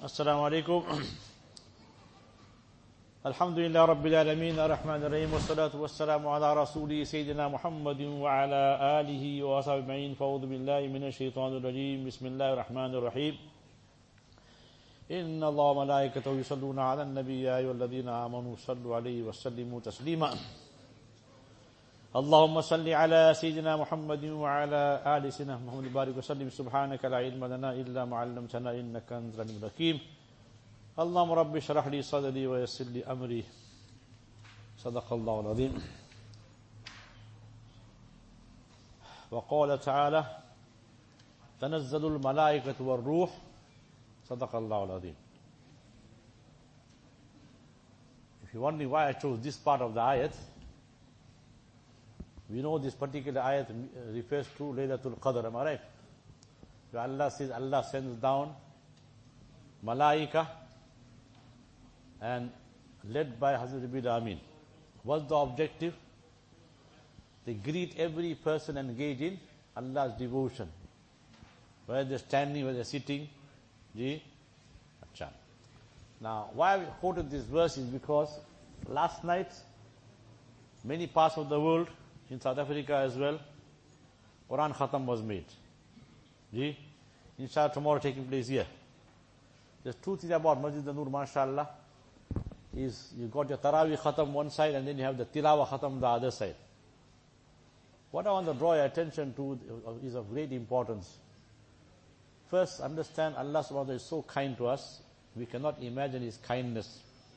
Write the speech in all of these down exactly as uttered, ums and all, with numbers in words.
Assalamu alaikum. Alhamdulillah Rabbil Alameen Ar-Rahman Ar-Rahim Wassalatu wassalamu ala Rasuli Sayyidina Muhammadin wa ala alihi wa ashabihi ajma'in. Fa'udhu billahi minash shaitanir rajim. Bismillahir Rahmanir Rahim. Inna Allah wa malaikatahu yusalluna ala an-nabi ya ayyuhalladhina amanu sallu alayhi wa sallimu taslima. اللهم صل على سيدنا محمد وعلى آل سيدنا محمد بارك وسلم. سبحانك لا علم لنا إلا ما علمتنا إنك أنت العليم الحكيم. اللهم رب اشرح لي صدري ويسر لي أمري. صدق الله العظيم. وقال تعالى تنزل الملائكة والروح. صدق الله العظيم. If you're wondering why I chose this part of the ayat, we know this particular ayat refers to Laylatul Qadr, am I right? Where Allah says Allah sends down Malaika and led by Hazrat Jibreel Amin. What's the objective? They greet every person engaged in Allah's devotion. Whether they're standing, whether they're sitting. Ji? Achha. Now, why I quoted this verse is because last night, many parts of the world, in South Africa as well, Quran Khatam was made. Ji? Inshallah, tomorrow taking place here. There's two things about Masjid An-Nur, mashallah, is you got your Taraweeh Khatam one side and then you have the Tilawa Khatam the other side. What I want to draw your attention to is of great importance. First, understand Allah subhanahu wa ta'ala is so kind to us, we cannot imagine His kindness.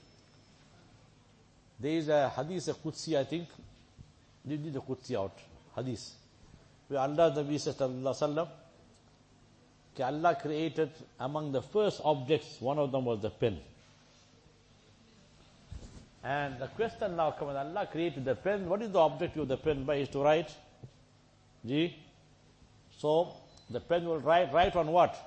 There is a hadith, a Qudsi, I think, you need the Qudsi out, hadith, where Allah Nabi sallallahu alaihi wasallam, Allah created among the first objects, one of them was the pen. And the question now comes, Allah created the pen, what is the objective of the pen? By is to write. Ji? So, the pen will write, write on what?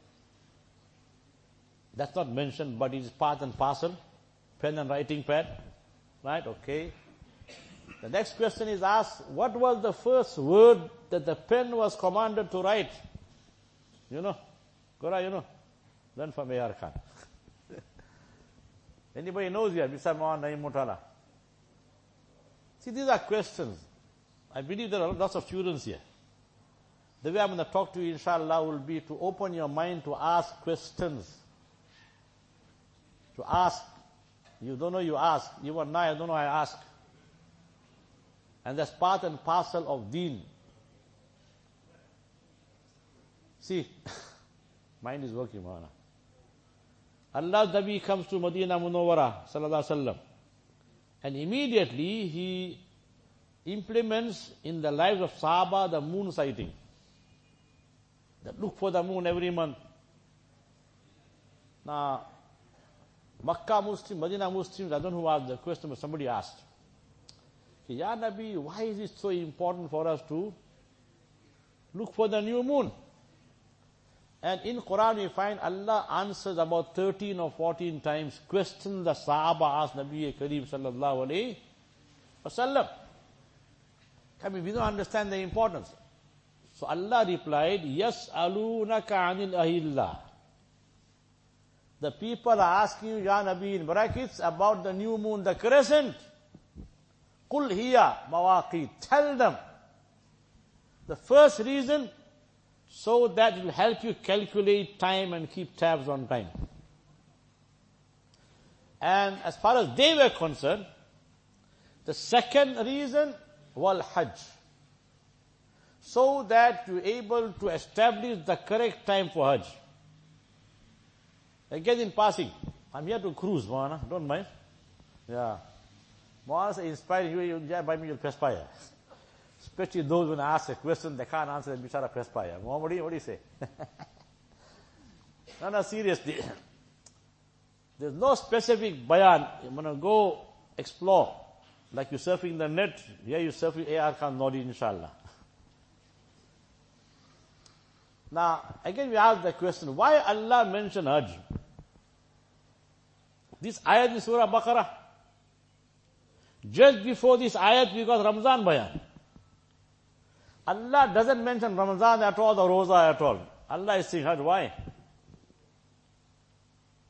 That's not mentioned, but it is part and parcel. Pen and writing pad. Right? Okay. The next question is asked, what was the first word that the pen was commanded to write? You know? Gora, you know? Learn from A R Khan. Anybody knows here? Mister Mohan Naeem Mutala. See, these are questions. I believe there are lots of students here. The way I'm going to talk to you, inshallah, will be to open your mind to ask questions. To ask. You don't know, you ask. Even now, I don't know, I ask. And that's part and parcel of deen. See, mind is working, Mahana. Allah's Nabi comes to Madinah Munawwara, sallallahu alaihi wasallam, and immediately he implements in the lives of Sahaba the moon sighting. That look for the moon every month. Now, Makkah Muslim, Madinah Muslims, I don't know who asked the question, but somebody asked. Ya Nabi, why is it so important for us to look for the new moon? And in Quran we find Allah answers about thirteen or fourteen times questions the Sahaba asked Nabi Kareem sallallahu alayhi wasallam. I mean, we don't understand the importance. So Allah replied, Yas'alunaka anil ahillah. The people are asking you, Ya Nabi, in brackets, about the new moon, the crescent. Qul hiya mawaqit. Tell them. The first reason, so that it will help you calculate time and keep tabs on time. And as far as they were concerned, the second reason, wal hajj. So that you're able to establish the correct time for hajj. Again in passing, I'm here to cruise, Moana, don't mind. Yeah. Moana is inspiring you, you by me, you'll perspire. Especially those when I ask a question, they can't answer, and bichara perspire. What do you, what do you say? No, no, seriously. There's no specific bayan. You're going to go explore. Like you're surfing the net, here you're surfing A R Khan Nodi, inshallah. Now, again we ask the question, why Allah mentioned Hajj? This ayat in Surah Baqarah. Just before this ayat, we got Ramzan bayan. Allah doesn't mention Ramzan at all or Roza at all. Allah is saying, why?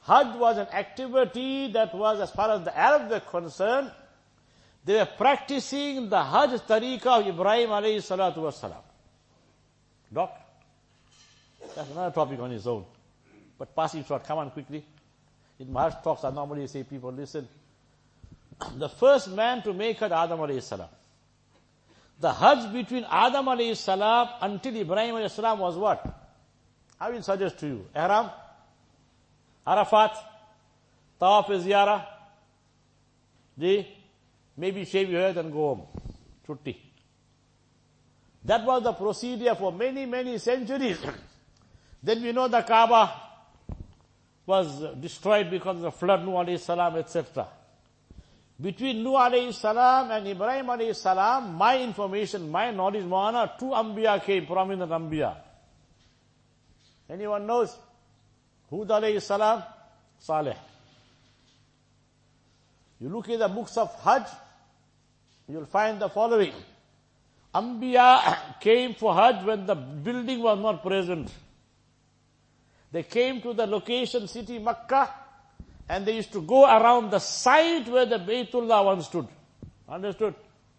Hajj was an activity that was, as far as the Arabs were concerned, they were practicing the Hajj tariqah of Ibrahim alayhi salatu wasalam. Doc? That's another topic on its own. But passing short, come on quickly. In my Hajj talks, I normally say, people, listen. The first man to make Hajj, Adam alayhi salam. The Hajj between Adam alayhi salam until Ibrahim alayhi salam was what? I will suggest to you. Ihram, Arafat, Tawaf Ziyarah, the maybe shave your head and go home. Chutti. That was the procedure for many, many centuries. Then we know the Kaaba was destroyed because of the flood, Nuh alayhi salam, et cetera. Between Nuh alayhi salam and Ibrahim alayhi salam, my information, my knowledge, Moana, two Anbiya came, prominent Anbiya. Anyone knows? Hud alayhi salam, Saleh. You look at the books of Hajj, you'll find the following. Anbiya came for Hajj when the building was not present. They came to the location, city Makkah, and they used to go around the site where the Baytullah once stood. Understood?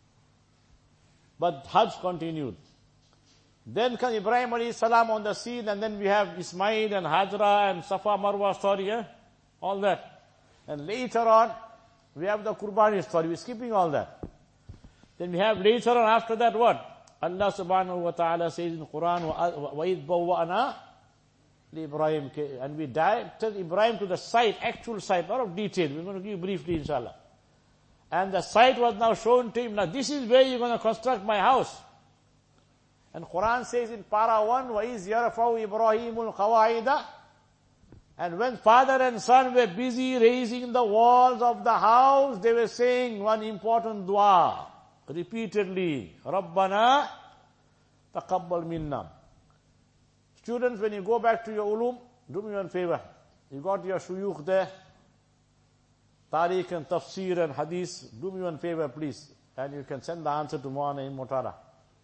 But Hajj continued. Then comes Ibrahim alayhi salam on the scene, and then we have Ismail and Hajra and Safa Marwa story, eh? All that. And later on, we have the Qurbani story. We're skipping all that. Then we have later on after that what? Allah subhanahu wa ta'ala says in Quran, وَإِذْ بَوَّأْنَا Ibrahim, and we directed Ibrahim to the site, actual site, a lot of detail. We're going to give you briefly, inshallah. And the site was now shown to him. Now this is where you're going to construct my house. And Quran says in para one, وَإِذْ يَرْفَوْ إِبْرَاهِيمُ الْقَوَائِدَ. And when father and son were busy raising the walls of the house, they were saying one important dua, repeatedly, رَبَّنَا تَقَبَّلْ مِنَّا. Students, when you go back to your ulum, do me one favor. You got your shuyukh there, tariq and tafsir and hadith. Do me one favor, please. And you can send the answer to Moana in Motara.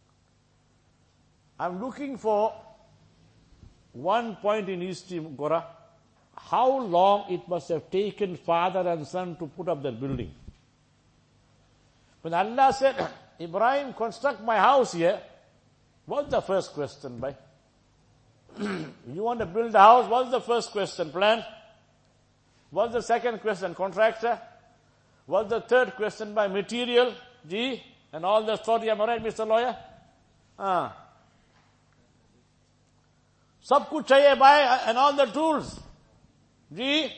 I'm looking for one point in history, Gora. How long it must have taken father and son to put up that building. When Allah said, Ibrahim, construct my house here, what's the first question, bhai? You want to build a house, what's the first question? Plan? What's the second question? Contractor? What's the third question? By material? G? And all the story, am I right, Mister Lawyer? Ah. Sab kuch chahiye bhai, and all the tools. G?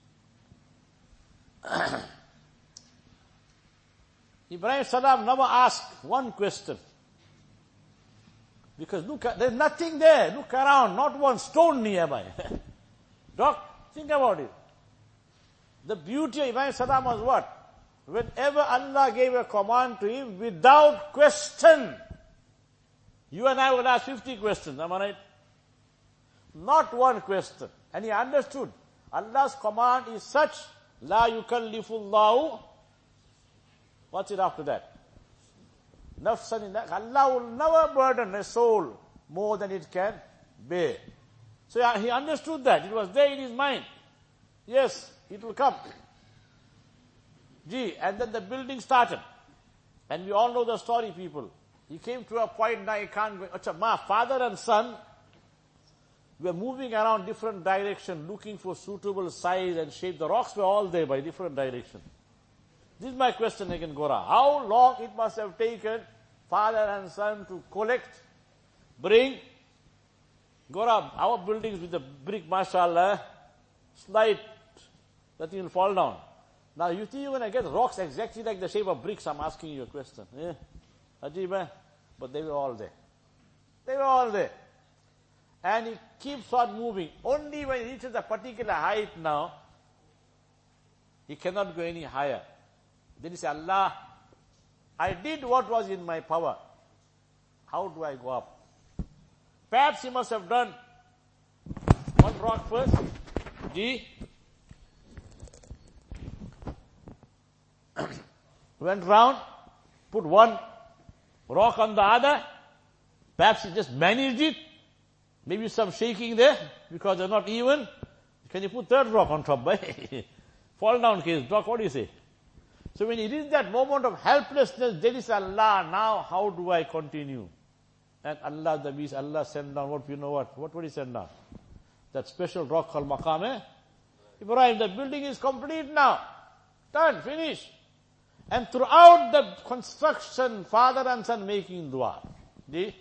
Ibrahim Salam never asked one question. Because look, there's nothing there. Look around, not one stone nearby. Doc, think about it. The beauty of Ibrahim Salam was what? Whenever Allah gave a command to him, without question, you and I will ask fifty questions, am I right? Not one question. And he understood. Allah's command is such, La yukallifullahu. What's it after that? Nafsan in that. Allah will never burden a soul more than it can bear. So he understood that. It was there in his mind. Yes, it will come. Gee, and then the building started. And we all know the story, people. He came to a point, now he can't go. Achha, ma, father and son were moving around different directions, looking for suitable size and shape. The rocks were all there by different directions. This is my question again, Gora. How long it must have taken father and son to collect, bring? Gora, our buildings with the brick, mashallah, slight, nothing will fall down. Now you think you're going to get rocks exactly like the shape of bricks? I'm asking you a question. Eh? Ajib, eh? But they were all there. They were all there. And he keeps on moving. Only when he reaches a particular height now, he cannot go any higher. Then he said, Allah, I did what was in my power. How do I go up? Perhaps he must have done one rock first. G. Went round, put one rock on the other. Perhaps he just managed it. Maybe some shaking there because they're not even. Can you put third rock on top? Fall down case, rock, what do you say? So when it is that moment of helplessness, there is Allah, now how do I continue? And Allah, the beast, Allah sent down, what you know what? What would he send down? That special rock called Maqam, eh? Ibrahim, the building is complete now. Done, finished. And throughout the construction, father and son making dua. The,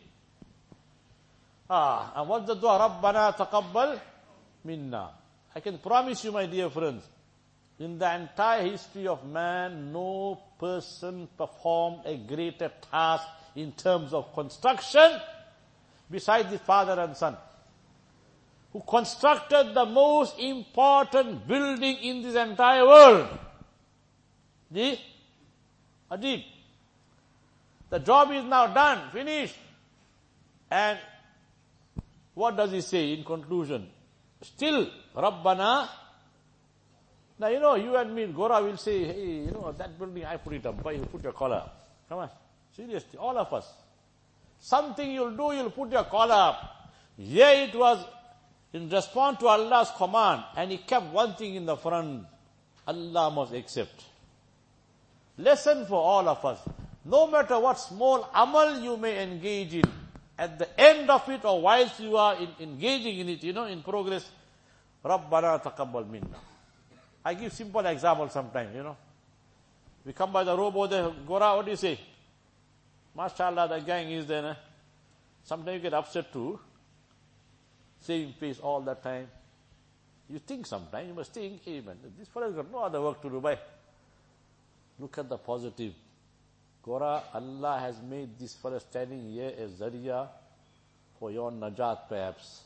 ah, and what's the dua? Rabbana taqabbal minna. I can promise you, my dear friends, in the entire history of man, no person performed a greater task in terms of construction besides the father and son, who constructed the most important building in this entire world. The Ajib. The job is now done, finished. And what does he say in conclusion? Still, Rabbana. Now, you know, you and me, Gora will say, hey, you know, that building, I put it up. Why you put your collar up? Come on. Seriously, all of us. Something you'll do, you'll put your collar up. Yeah, it was in response to Allah's command, and he kept one thing in the front. Allah must accept. Lesson for all of us. No matter what small amal you may engage in, at the end of it or whilst you are in, engaging in it, you know, in progress, Rabbana taqabbal minna. I give simple example sometimes, you know. We come by the road over there, Gora, what do you say? MashaAllah, the gang is there. Nah? Sometimes you get upset too. Saving face all the time. You think sometimes, you must think, hey man, this fellow has got no other work to do. By. Look at the positive. Gora, Allah has made this fellow standing here as Zariya for your najat perhaps.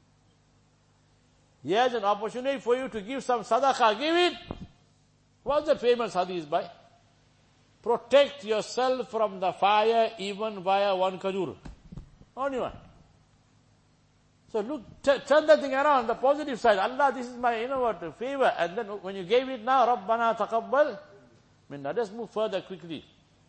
Here's an opportunity for you to give some sadaqah. Give it. What's the famous hadith by? Protect yourself from the fire even via one kajur. Only one. So look, t- turn that thing around, the positive side. Allah, this is my, you know what, favor. And then when you gave it now, Rabbana taqabbal minna. Let's move further quickly.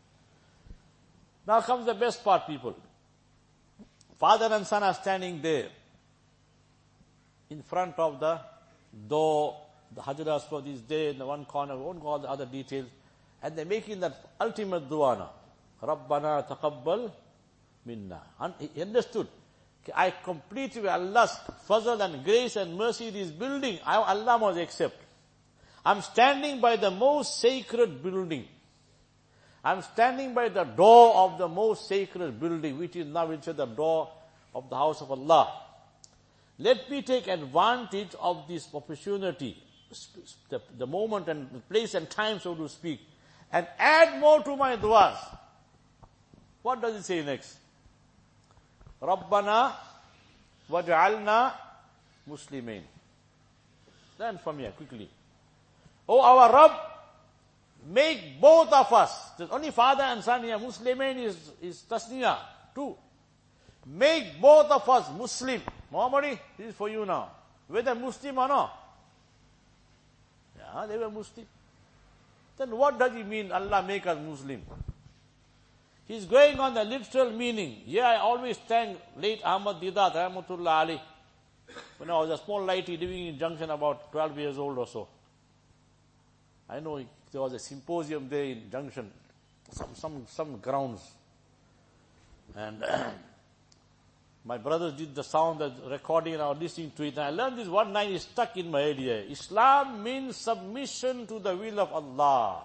Now comes the best part, people. Father and son are standing there in front of the door. The Hajar Aswad is there in the one corner. We won't go all the other details. And they're making that ultimate dua now. Rabbana taqabbal minna. And he understood. I completely, with Allah's fazl and grace and mercy, this building, I, Allah must accept. I'm standing by the most sacred building. I'm standing by the door of the most sacred building, which is now, which is the door of the house of Allah. Let me take advantage of this opportunity, the, the moment and the place and time, so to speak, and add more to my du'as. What does it say next? Rabbana waj'alna muslimin. Then from here, quickly. Oh, our Rabb, make both of us, there's only father and son here, Muslimin is, is tasniya, two. Make both of us Muslim. Muhammadi, this is for you now. Whether Muslim or not. Yeah, they were Muslim. Then what does he mean, Allah make us Muslim? He's going on the literal meaning. Yeah, I always thank late Ahmad Didat, Rahmatullah Ali. When I was a small lighty living in Junction, about twelve years old or so. I know there was a symposium there in Junction, some some some grounds. And my brothers did the sound, the recording, and I was listening to it. And I learned this one line is stuck in my head here. Islam means submission to the will of Allah.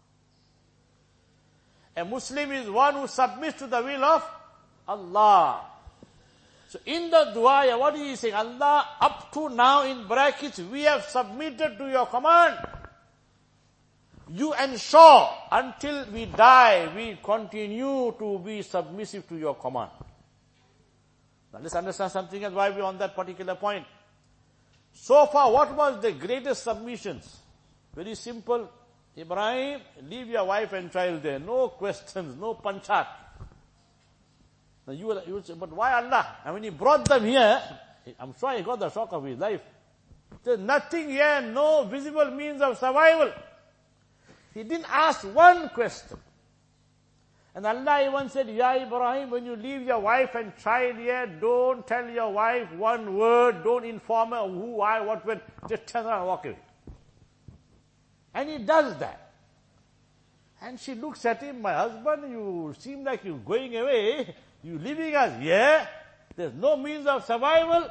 A Muslim is one who submits to the will of Allah. So in the dua, what is he saying? Allah, up to now in brackets, we have submitted to your command. You ensure until we die, we continue to be submissive to your command. Now let's understand something else, why we're on that particular point. So far, what was the greatest submissions? Very simple. Ibrahim, leave your wife and child there. No questions, no panchat. Now you will, you will say, but why Allah? And when he brought them here, I'm sure he got the shock of his life. There's nothing here, no visible means of survival. He didn't ask one question. And Allah even said, Ya Ibrahim, when you leave your wife and child here, don't tell your wife one word, don't inform her who, I, what, when, just turn around and walk away. And he does that. And she looks at him, my husband, you seem like you're going away, you leaving us, yeah? There's no means of survival.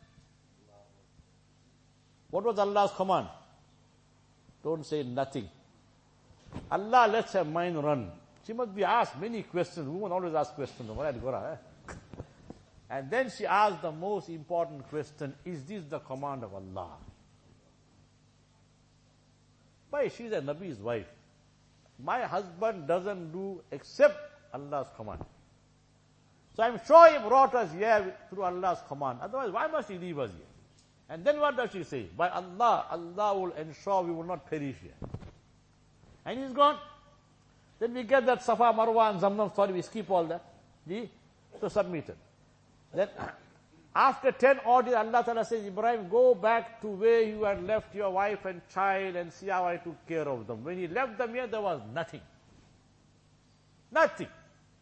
What was Allah's command? Don't say nothing. Allah lets her mind run. She must be asked many questions. Women always ask questions. And then she asked the most important question, is this the command of Allah? Why? She's a Nabi's wife. My husband doesn't do except Allah's command. So I'm sure he brought us here through Allah's command. Otherwise, why must he leave us here? And then what does she say? By Allah, Allah will ensure we will not perish here. And he's gone. Then we get that Safa, Marwa and Zamzam story, we skip all that. The, so submitted. Then after ten odd years, Allah Ta'ala says, Ibrahim, go back to where you had left your wife and child and see how I took care of them. When he left them here, there was nothing. Nothing.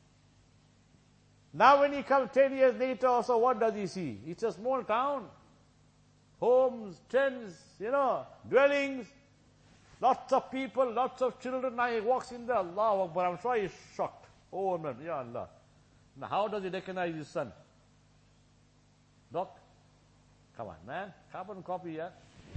Now when he comes ten years later or so, what does he see? It's a small town. Homes, tents, you know, dwellings. Lots of people, lots of children. Now he walks in there, Allahu Akbar. I'm sure he's shocked. Oh man, Ya Allah. Now how does he recognize his son? Doc? Come on, man. Carbon copy, yeah?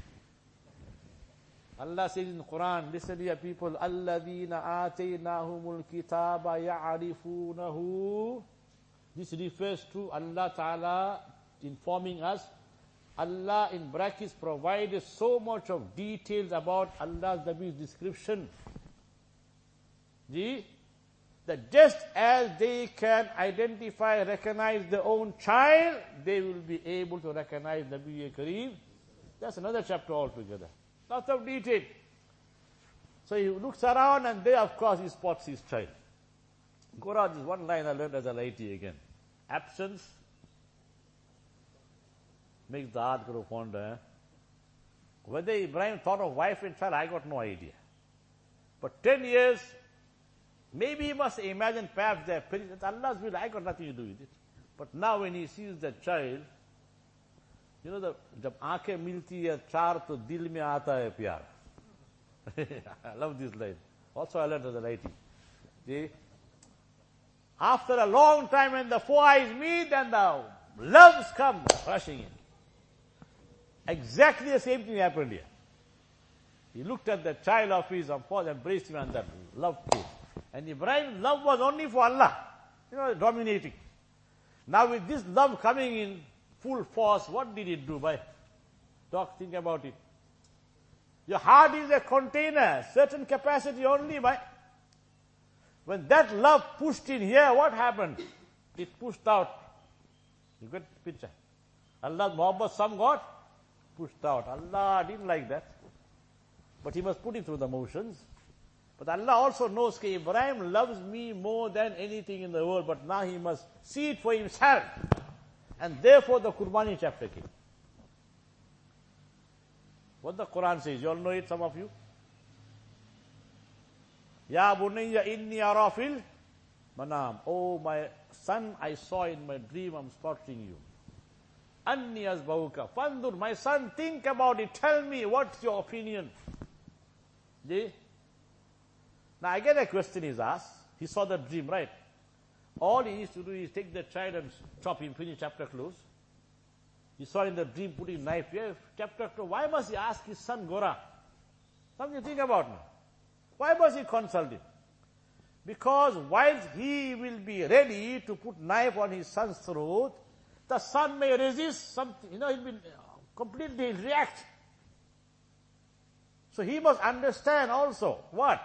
Allah says in the Quran, listen here people, الَّذِينَ آتَيْنَاهُمُ الْكِتَابَ يَعْرِفُونَهُ. This refers to Allah Ta'ala informing us. Allah in brackets provided so much of details about Allah's Nabi's description. The, that just as they can identify, recognize their own child, they will be able to recognize Nabi Kareem. That's another chapter altogether. Lots of detail. So he looks around and there, of course, he spots his child. Quran is one line I learned as a laity again. Absence makes the heart grow fonder. Eh? Whether Ibrahim thought of wife and child, I got no idea. But ten years, maybe he must imagine perhaps their parents. It's Allah's will, I got nothing to do with it. But now when he sees the child, you know, the jab aankhein milti hai char to dil mein aata hai pyar. I love this line. Also I learned as a laity. See? After a long time when the four eyes meet and the loves come rushing in. Exactly the same thing happened here. He looked at the child of his, of course, embraced him and that love came. And Ibrahim's love was only for Allah. You know, dominating. Now with this love coming in full force, what did it do? By Doc, think about it. Your heart is a container, certain capacity only. By when that love pushed in here, what happened? It pushed out. You get the picture? Allah's Muhammad, some got pushed out. Allah didn't like that. But he must put it through the motions. But Allah also knows that Ibrahim loves me more than anything in the world, but now he must see it for himself. And therefore the Qurbani chapter came. What the Quran says, you all know it, some of you? Ya bunayya inni ara fil manam. Oh my son, I saw in my dream, I'm slaughtering you. Anni azbauka. Fandur, my son, think about it. Tell me, what's your opinion? See? Now again a question is asked. He saw the dream, right? All he needs to do is take the child and chop him, finish chapter close. He saw in the dream putting knife here, chapter close. Why must he ask his son Gora? Something to think about now. Why must he consult him? Because whilst he will be ready to put knife on his son's throat, the son may resist something, you know, he'll be completely react. So he must understand also what?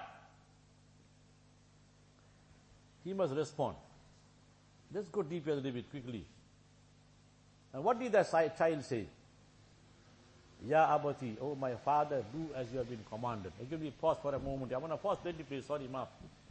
He must respond. Let's go deeper a little bit quickly. And what did the child say? Ya abati, oh my father, do as you have been commanded. I give me pause for a moment. I want to pause twenty please, sorry, Maaf.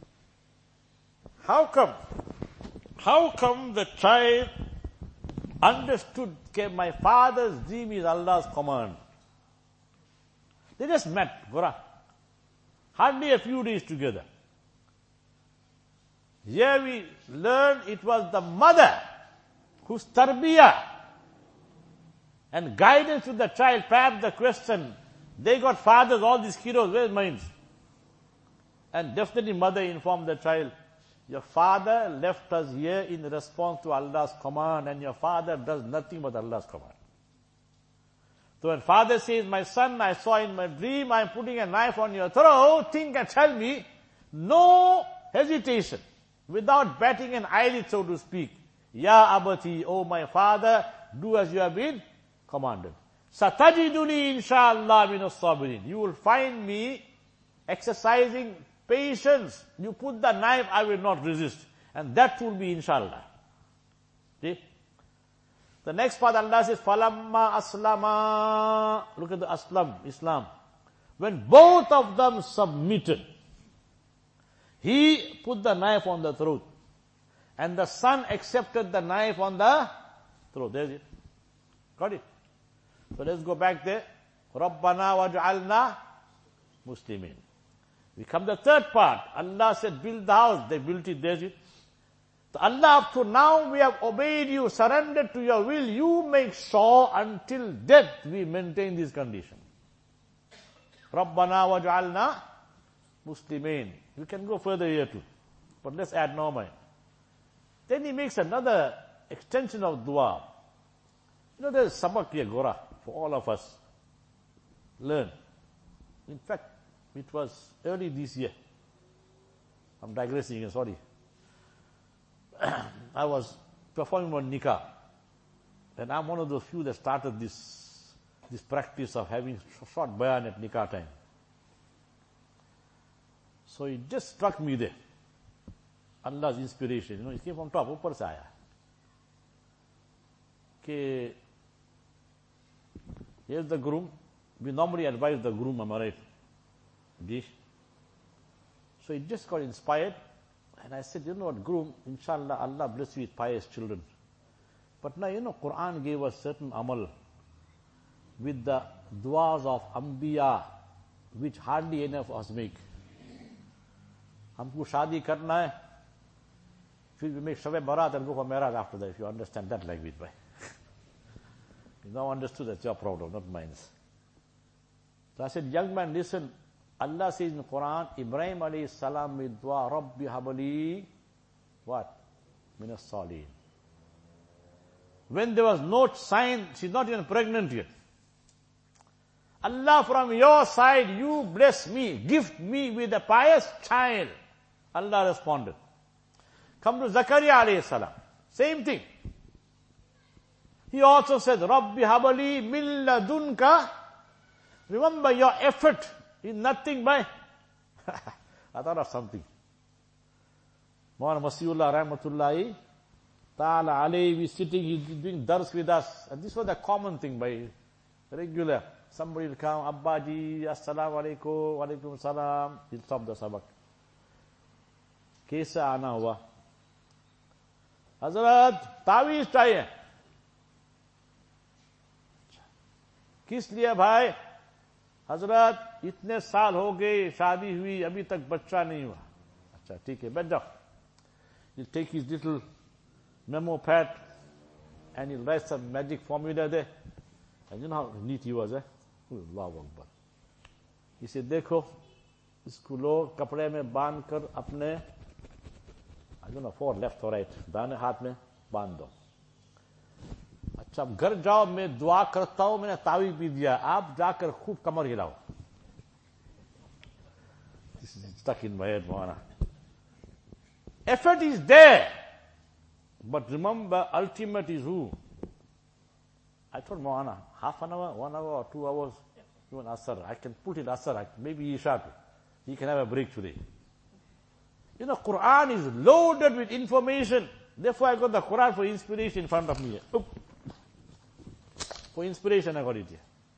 How come? How come the child understood that my father's dream is Allah's command? They just met, Gora. Hardly a few days together. Here we learn it was the mother whose tarbiyah and guidance to the child. Perhaps the question, they got fathers, all these heroes, where's mine? And definitely mother informed the child, your father left us here in response to Allah's command, and your father does nothing but Allah's command. So when father says, my son, I saw in my dream, I'm putting a knife on your throat, think and tell me, no hesitation, without batting an eyelid, so to speak. Ya abati, oh my father, do as you have been commanded. Satajiduni inshallah minas sabirin. You will find me exercising patience. You put the knife, I will not resist. And that will be inshallah. See? The next part Allah says, Falamma aslama. Look at the aslam, Islam. When both of them submitted, he put the knife on the throat. And the son accepted the knife on the throat. There's it. Got it? So let's go back there. Rabbana waj'alna muslimin. We come to the third part. Allah said, build the house. They built it. There's it. So Allah, up to now we have obeyed you, surrendered to your will. You make sure until death we maintain this condition. Rabbana waj'alna muslimin. We can go further here too. But let's add no mind. Then he makes another extension of dua. You know, there's sabak here, Gora, for all of us. Learn. In fact, it was early this year. I'm digressing again, sorry. I was performing on nikah. And I'm one of those few that started this, this practice of having short bayan at nikah time. So it just struck me there. Allah's inspiration, you know, it came from top, upar se aaya. Ke, here's the groom. We normally advise the groom, am I right? Dish. So it just got inspired. And I said, you know what, groom, inshallah, Allah bless you with pious children. But now, you know, Quran gave us certain amal with the duas of Anbiya, which hardly any of us make. Humko shadi karna hai. We make Shab Barat and go for Miraj after that, if you understand that language. By. You now understood, that's your problem, not mine. So I said, young man, listen. Allah says in the Quran, Ibrahim alayhi salam made dua, Rabbi habali, what? Minas Salihin. When there was no sign, she's not even pregnant yet. Allah, from your side, you bless me, gift me with a pious child. Allah responded. Come to Zakaria alayhi salam. Same thing. He also said, Rabbi habali min ladunka. Remember, your effort is nothing by... I thought of something. Mawlana Wasiullah rahmatullahi ta'ala alayhi, we sitting, he's doing dars with us. And this was a common thing by regular. Somebody will come, Abbaji, assalamu alaikum, wa alaikum salam. He'll stop the sabak. Kaisa ana hua? Hazrat, तावीज चाहिए. किस लिए भाई? हजरत, इतने साल हो गए, शादी हुई, अभी तक बच्चा नहीं हुआ. अच्छा, ठीक है, बैठ जाओ. He'll take his little memo pad and he'll write some magic formula there. And you know how neat he was, eh? Allahu Akbar. He said, देखो, इसको लो, कपड़े में बांध कर अपने, I don't know, four left or right, दाने हाथ में बांध दो. अच्छा, अब घर जाओ, मैं दुआ करता हूं, मैंने तावीज़ पी दिया, आप जाकर खूब कमर हिलाओ. This is stuck in my head, Mawlana. Effort is there, but remember, ultimate is who? I told Mawlana, half an hour, one hour, or two hours, even Asar. I can put it Asar, maybe Isha. He can have a break today. You know, Quran is loaded with information. Therefore, I got the Quran for inspiration in front of me. Oop. For inspiration, I got it here.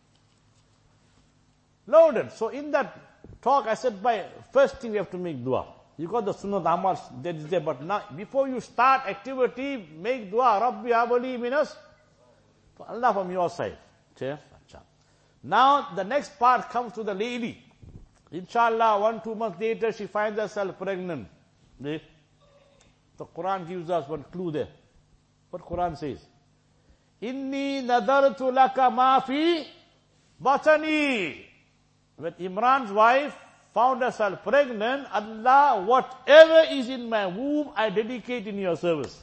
Loaded. So in that talk, I said, by first thing we have to make dua. You got the Sunnah Amal, that is there, but now, before you start activity, make dua. Rabbi habali minas. Allah from your side. Now, the next part comes to the lady. Inshallah, one, two months later, she finds herself pregnant. The Quran gives us one clue there. What Quran says? Inni nadartu laka ma fi batani. When Imran's wife found herself pregnant, Allah, whatever is in my womb, I dedicate in your service.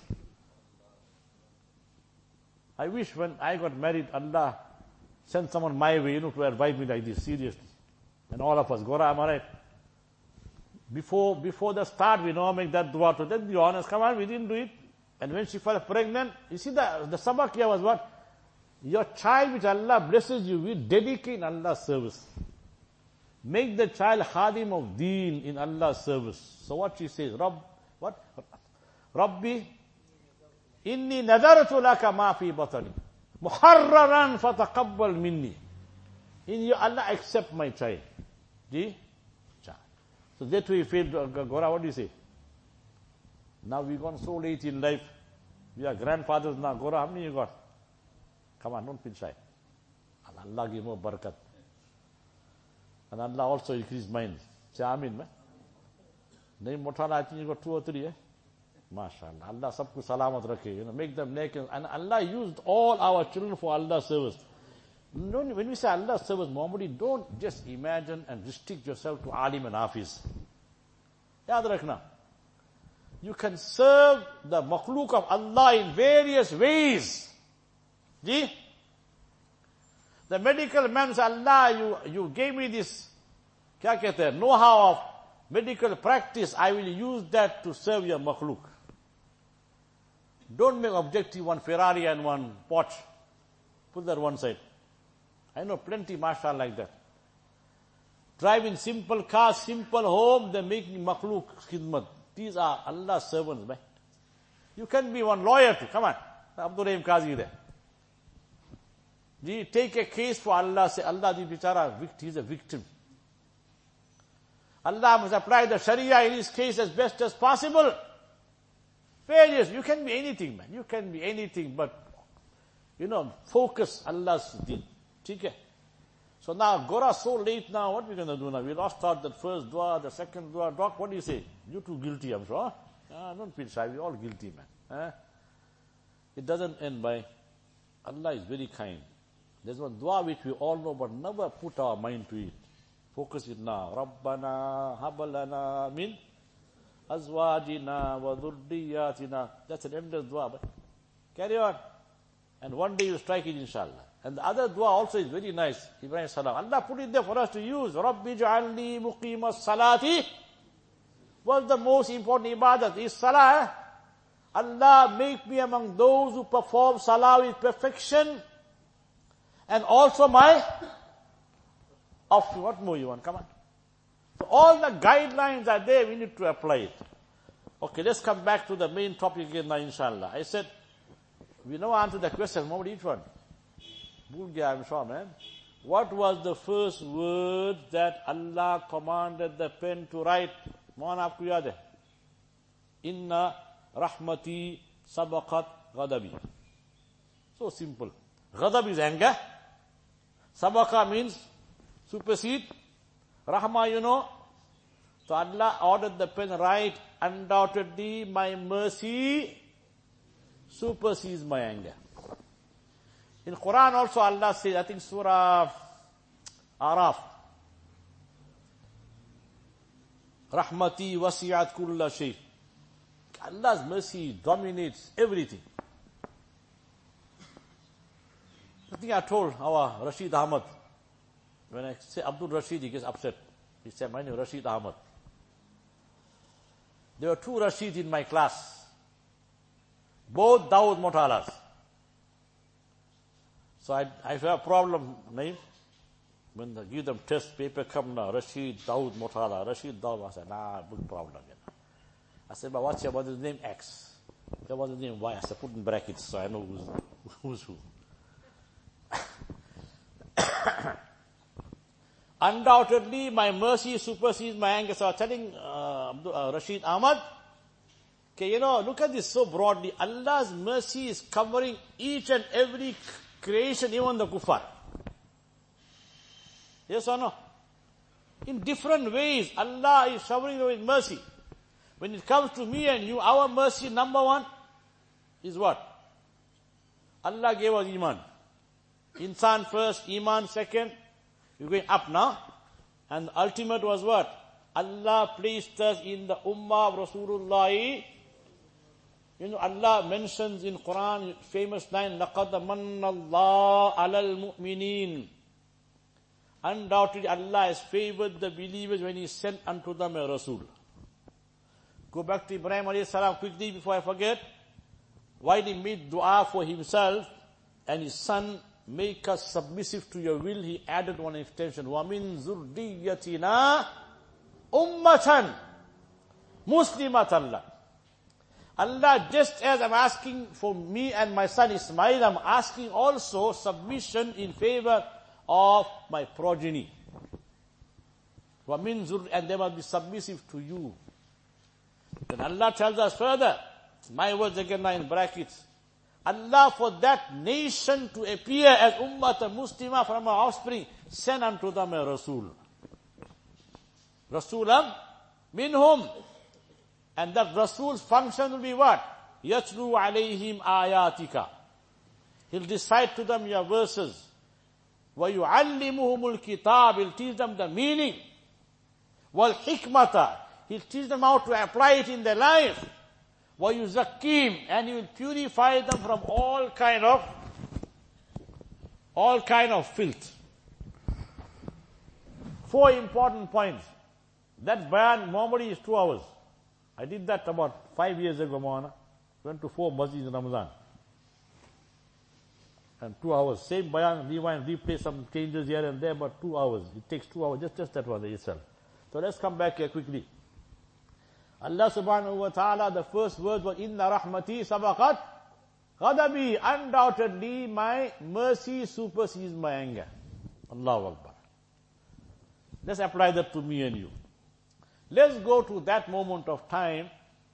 I wish when I got married, Allah sent someone my way, you know, to advise me like this, seriously. And all of us, Gora, am I right? Before, before the start, we know make that dua to, let's be honest, come on, we didn't do it. And when she fell pregnant, you see the, the sabak here was what? Your child which Allah blesses you with, dedicate in Allah's service. Make the child khadim of deen in Allah's service. So what she says, Rabb, what? Rabbi, inni nadartu laka ma fi batani. Muharraran fataqabbal minni. In you, Allah accept my child. See? So that way, Gora, what do you say? Now we've gone so late in life. We are grandfathers now. Gora, how many you got? Come on, don't feel shy. And Allah give more barakat. And Allah also increase mine. Say Amin, man. Name Motala, I think you got two or three, eh? MashaAllah. Allah sabku salamat rakhe. You know, make them naked. And Allah used all our children for Allah's service. When we say Allah's service, Muhammadi, don't just imagine and restrict yourself to Alim and Hafiz. Yaad rakhna. You can serve the makhluk of Allah in various ways. See? The medical man says, Allah, you, you gave me this kya kehte hai, know-how of medical practice. I will use that to serve your makhluk. Don't make objective one Ferrari and one Porsche. Put that one side. I know plenty mashallah like that. Driving simple cars, simple home, they're making makhluk khidmat. These are Allah's servants, man. You can be one lawyer too. Come on. Abdul Rahim Qazi there. You take a case for Allah, say, Allah, the bichara, he's a victim. Allah must apply the Sharia in his case as best as possible. Failures. You can be anything, man. You can be anything, but, you know, focus Allah's deen. Okay. So now, Gora, so late now, what are we going to do now? We lost out that first dua, the second dua. Doc, what do you say? You too guilty, I'm sure. Ah, don't feel shy. We're all guilty, man. Eh? It doesn't end by, Allah is very kind. There's one dua which we all know, but never put our mind to it. Focus it now. Rabbana habalana min azwajina wa dhurriyatina. That's an endless dua. But carry on. And one day you strike it, inshallah. And the other dua also is very nice. Ibrahim Salam. Allah put it there for us to use. Rabbi ja'alni muqima salati. What's the most important ibadat? Is salah. Allah make me among those who perform salah with perfection. And also my offspring. What more you want? Come on. So all the guidelines are there. We need to apply it. Okay, let's come back to the main topic again now, inshallah. I said, we now answer the question. What each one? I'm sure, man. What was the first word that Allah commanded the pen to write? Maan aapko yaad hai? Inna rahmati sabaqat ghadabi. So simple. Ghadab is anger. Sabaqa means supersede. Rahma, you know. So Allah ordered the pen write, undoubtedly my mercy supersedes my anger. In Quran also Allah says, I think Surah Araf, Rahmati wasi'at kulla shay. Allah's mercy dominates everything. I think I told our Rashid Ahmad, when I say Abdul Rashid, he gets upset. He said, my name is Rashid Ahmad. There were two Rashid in my class. Both Dawood Motalas. So I, I have a problem, name. When they give them test paper, come now, Rashid Dawood Motala, Rashid Dawood. I said, nah, big problem. I said, but what's your mother's name? X. There was his name Y. I said, put in brackets so I know who's, who's who. Undoubtedly, my mercy supersedes my anger. So I was telling uh, uh, Rashid Ahmad, okay, you know, look at this so broadly. Allah's mercy is covering each and every creation, even the kuffar. Yes or no? In different ways, Allah is showering with mercy. When it comes to me and you, our mercy, number one, is what? Allah gave us Iman. Insan first, Iman second. You're going up now. And the ultimate was what? Allah placed us in the Ummah of Rasulullah. You know, Allah mentions in Quran, famous line, لَقَدْ مَنَّ اللَّهُ عَلَى الْمُؤْمِنِينَ. Undoubtedly, Allah has favored the believers when He sent unto them a Rasul. Go back to Ibrahim alayhi salam quickly before I forget. While he made dua for himself and his son, make us submissive to your will, he added one extension. وَمِن ذُرِّيَّتِنَا ummatan muslimatan lak. Allah, just as I'm asking for me and my son Ismail, I'm asking also submission in favor of my progeny. وَمِن ذُرِّ And they must be submissive to you. Then Allah tells us further, my words again are in brackets, Allah for that nation to appear as ummatan muslima from our offspring, send unto them a Rasul. Rasulam minhum. And that Rasul's function will be what? Yatlu alayhim ayatika. He'll recite to them your verses. وَيُعَلِّمُهُمُ الْكِتَابِ He'll teach them the meaning. وَالْحِكْمَةَ He'll teach them how to apply it in their life. وَيُزَكِّيهِمْ And He will purify them from all kind of, all kind of filth. Four important points. That bayan normally is two hours. I did that about five years ago, Moana. Went to four masjids in Ramadan. And two hours. Same bayan, rewind, replay some changes here and there, but two hours. It takes two hours, just, just that one itself. So let's come back here quickly. Allah subhanahu wa ta'ala, the first word was, Inna rahmati sabaqat ghadabi. Undoubtedly, my mercy supersedes my anger. Allahu Akbar. Let's apply that to me and you. Let's go to that moment of time.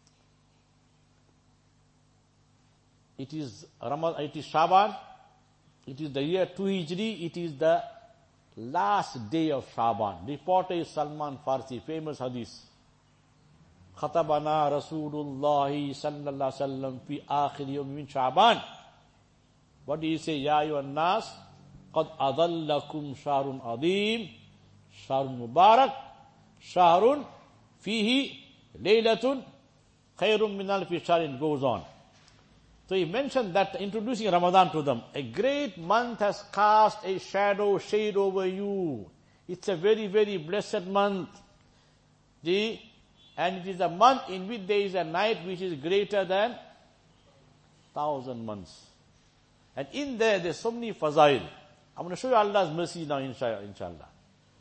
It is Ramadan, it is Shaban. It is the year two Hijri. It is the last day of Shaban. Reporter is Salman Farsi, famous hadith. Khatabana Rasulullah sallallahu alaihi wasallam fi akhir yawm min Shaban. What do you say? Ya ayyuhan nas, qad adallakum shahrun adim, shahrun mubarak, shahrun fihi laylatun khayrun min alfi shahrin. Goes on. So he mentioned that, introducing Ramadan to them. A great month has cast a shadow, shade over you. It's a very, very blessed month. The, and it is a month in which there is a night which is greater than thousand months. And in there, there's so many fazail. I'm going to show you Allah's mercy now, inshallah.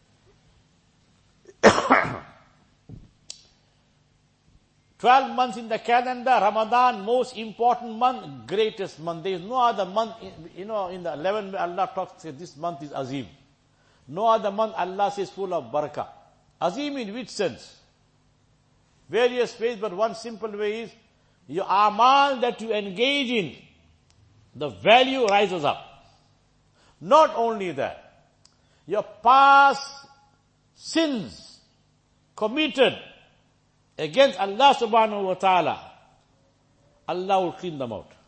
Twelve months in the calendar, Ramadan, most important month, greatest month. There is no other month, you know, in the eleven, Allah talks, says this month is Azim. No other month, Allah says full of barakah. Azim in which sense? Various ways, but one simple way is, your amal that you engage in, the value rises up. Not only that, your past sins committed against Allah subhanahu wa ta'ala, Allah will clean them out.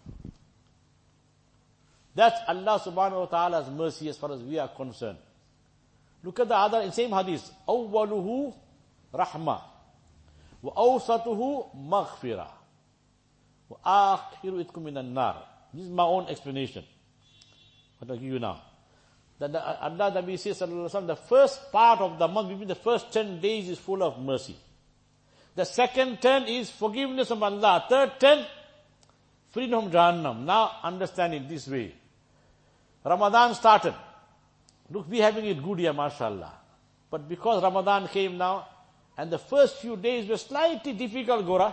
That's Allah subhanahu wa ta'ala's mercy as far as we are concerned. Look at the other, same hadith. أَوَّلُهُ رَحْمَةٌ وَأَوْسَطُهُ مَغْفِرَةٌ وَآخِرُ إِتْكُمْ مِنَ النَّارِ. This is my own explanation. What I'll give you now. That Allah Nabi says, sallallahu alaihi wasallam, the first part of the month, between the first ten days is full of mercy. The second ten is forgiveness from Allah. Third ten, freedom from Jahannam. Now understand it this way. Ramadan started. Look, we having it good here, mashallah. But because Ramadan came now, and the first few days were slightly difficult, Gora,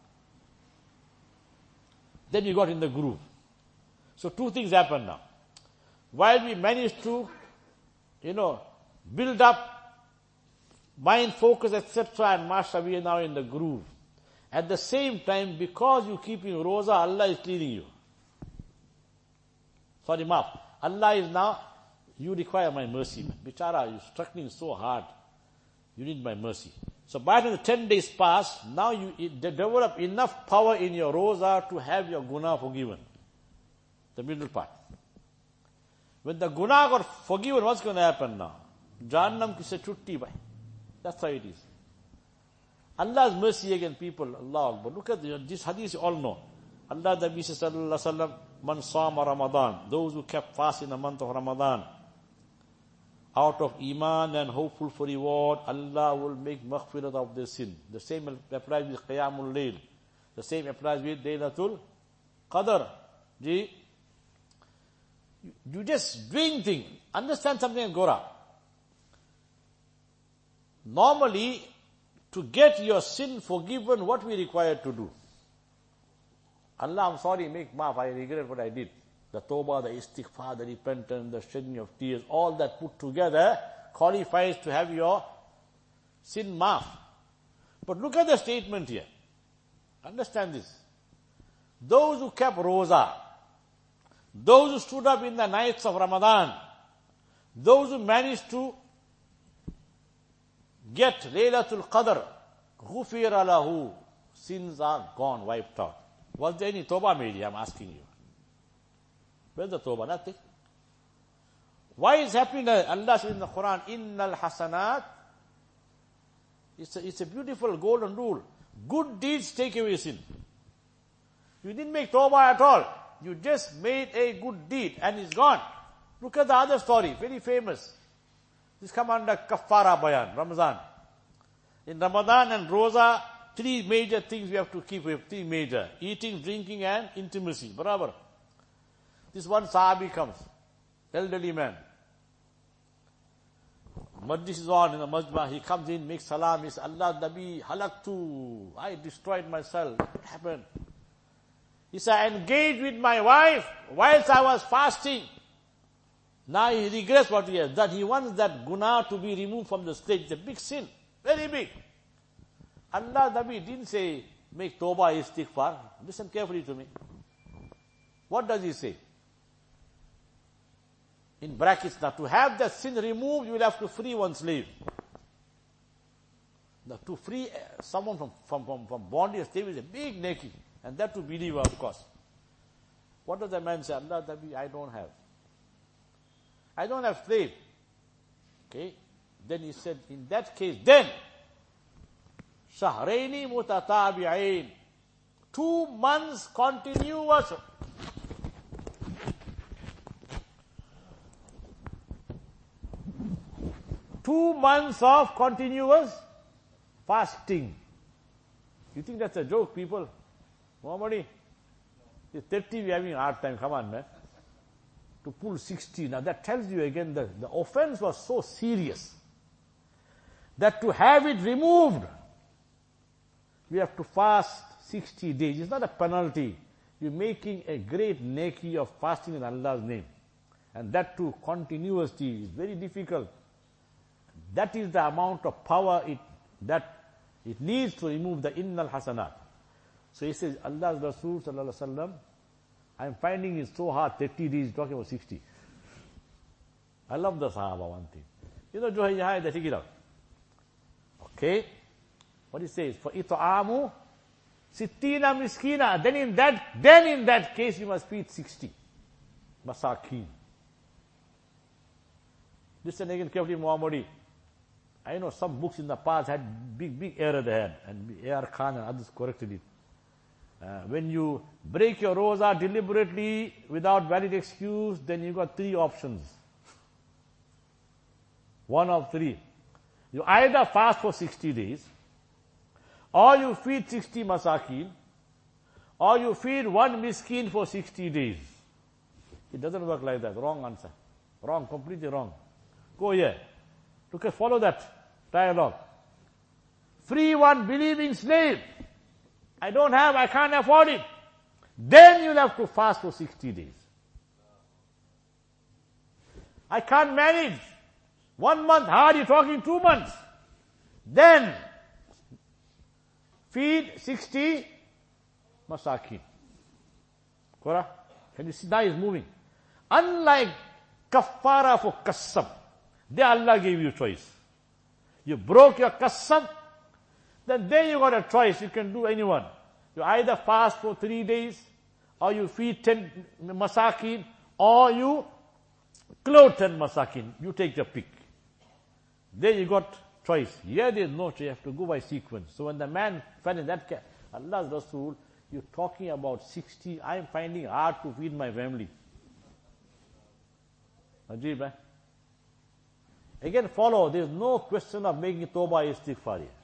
then we got in the groove. So two things happened now. While we managed to, you know, build up mind focus, et cetera, and mashallah, we are now in the groove. At the same time, because you keep in roza, Allah is cleaning you. Sorry, maaf. Allah is now, you require my mercy, man. Bichara, you're struggling so hard. You need my mercy. So by the ten days pass, now you develop enough power in your roza to have your guna forgiven. The middle part. When the guna got forgiven, what's going to happen now? Jahannam ki se chutti bhai. That's how it is. Allah's mercy again, people. Allah. But look at this hadith, you all know. Allah, the Nabi sallallahu alaihi wasallam, man sama Ramadan. Those who kept fast in the month of Ramadan, out of iman and hopeful for reward, Allah will make maghfirat of their sin. The same applies with Qiyamul Layl. The same applies with Laylatul Qadr. You just doing things. Understand something, Gora. Normally, to get your sin forgiven, what we require to do? Allah, I'm sorry, make maaf, I regret what I did. The tawbah, the istighfar, the repentance, the shedding of tears, all that put together qualifies to have your sin maaf. But look at the statement here. Understand this. Those who kept roza, those who stood up in the nights of Ramadan, those who managed to get Laylatul Qadr, ghufira lahu, sins are gone, wiped out. Was there any tawbah made? I'm asking you. Where's the tawbah? Nothing. Why is happening? Allah says in the Quran, Innal hasanat. It's a, it's a beautiful golden rule. Good deeds take away sin. You didn't make tawbah at all. You just made a good deed and it's gone. Look at the other story, very famous. This come under Kafara Bayan, Ramadan. In Ramadan and Roza, three major things we have to keep with, three major. Eating, drinking and intimacy. Barabar. This one Sahabi comes, elderly man. Majlis is on in the Majma. He comes in, makes salam. He says, Allah Nabi halaktu. I destroyed myself. What happened? He said, I engaged with my wife whilst I was fasting. Now he regrets what he has done. He wants that guna to be removed from the stage. It's a big sin. Very big. Allah Nabi didn't say, make tawbah istighfar. Listen carefully to me. What does he say? In brackets now, to have that sin removed, you will have to free one slave. Now, to free someone from, from, from, from bondage, slave is a big neki. And that to believer, of course. What does the man say? Allah Nabi, I don't have. I don't have slave. Okay. Then he said, in that case, then, Shahraini mutatabi'ain. Two months continuous. Two months of continuous fasting. You think that's a joke, people? Muhammadi? thirty we are having a hard time. Come on, man. To pull sixty. Now that tells you again that the offense was so serious that to have it removed, we have to fast sixty days. It's not a penalty. You're making a great neki of fasting in Allah's name. And that too, continuously is very difficult. That is the amount of power it, that it needs to remove the innal hasanat. So he says, Allah's Rasul sallallahu alaihi wasallam, I'm finding it so hard, thirty days, talking about sixty. I love the Sahaba, one thing. You know, Johai Yahai, they take it out. Okay? What he says, for it'amu sittina miskina, then in that, then in that case you must feed sixty. Masakin. Listen again carefully, Muhammadi. I know some books in the past had big, big error they had, and A R Khan and others corrected it. Uh, when you break your roza deliberately without valid excuse, then you got three options. One of three. You either fast for sixty days, or you feed sixty masakin, or you feed one miskin for sixty days. It doesn't work like that. Wrong answer. Wrong, completely wrong. Go here. Look at, follow that dialogue. Free one believing slave. I don't have, I can't afford it. Then you'll have to fast for sixty days. I can't manage. One month, hard, you're talking two months. Then, feed sixty masakin. Kora? Can you see, now he's moving. Unlike kafara for qasam, there Allah gave you choice. You broke your qasam, then there you got a choice. You can do anyone. You either fast for three days, or you feed ten masakin, or you clothe ten masakin. You take your pick. There you got choice. Here there is no choice. You have to go by sequence. So when the man fell in that case, Allah's Rasul, you're talking about sixty, I'm finding it hard to feed my family. Ajib, eh? Again, follow. There's no question of making tawbah istighfar here.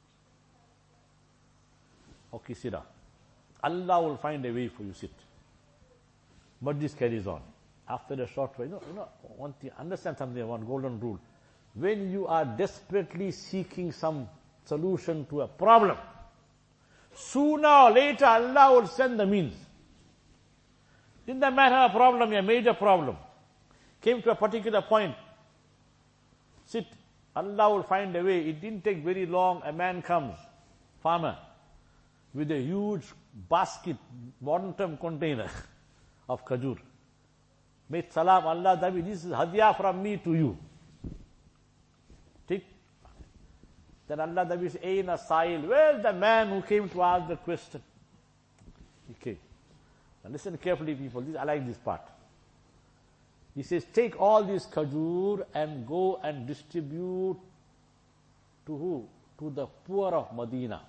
Okay, sit down. Allah will find a way for you, sit. But this carries on. After a short while, you know, you know, one thing, understand something, one golden rule. When you are desperately seeking some solution to a problem, sooner or later Allah will send the means. Didn't the man have a problem, a major problem? Came to a particular point. Sit. Allah will find a way. It didn't take very long. A man comes, farmer, with a huge basket, modern term container of khajur. Made salam, Allah, Dabi, this is hadiyah from me to you. Take. Then Allah Dabi says, Aina Sa'il, where's the man who came to ask the question? He came. Now listen carefully, people. This, I like this part. He says, take all these khajur and go and distribute to who? To the poor of Medina.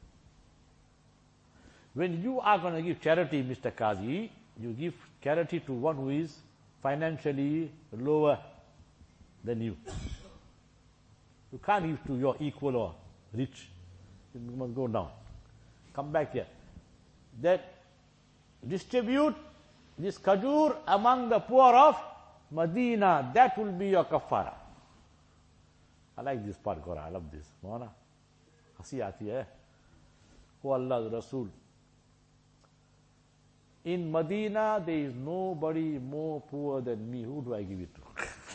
When you are going to give charity, Mister Qazi, you give charity to one who is financially lower than you. You can't give to your equal or rich. You must go down. Come back here. That distribute this khajur among the poor of Medina. That will be your kafara. I like this part, Gora. I love this. Mauna, hasi aati hai. Oh Allah's Rasul. In Medina, there is nobody more poor than me. Who do I give it to?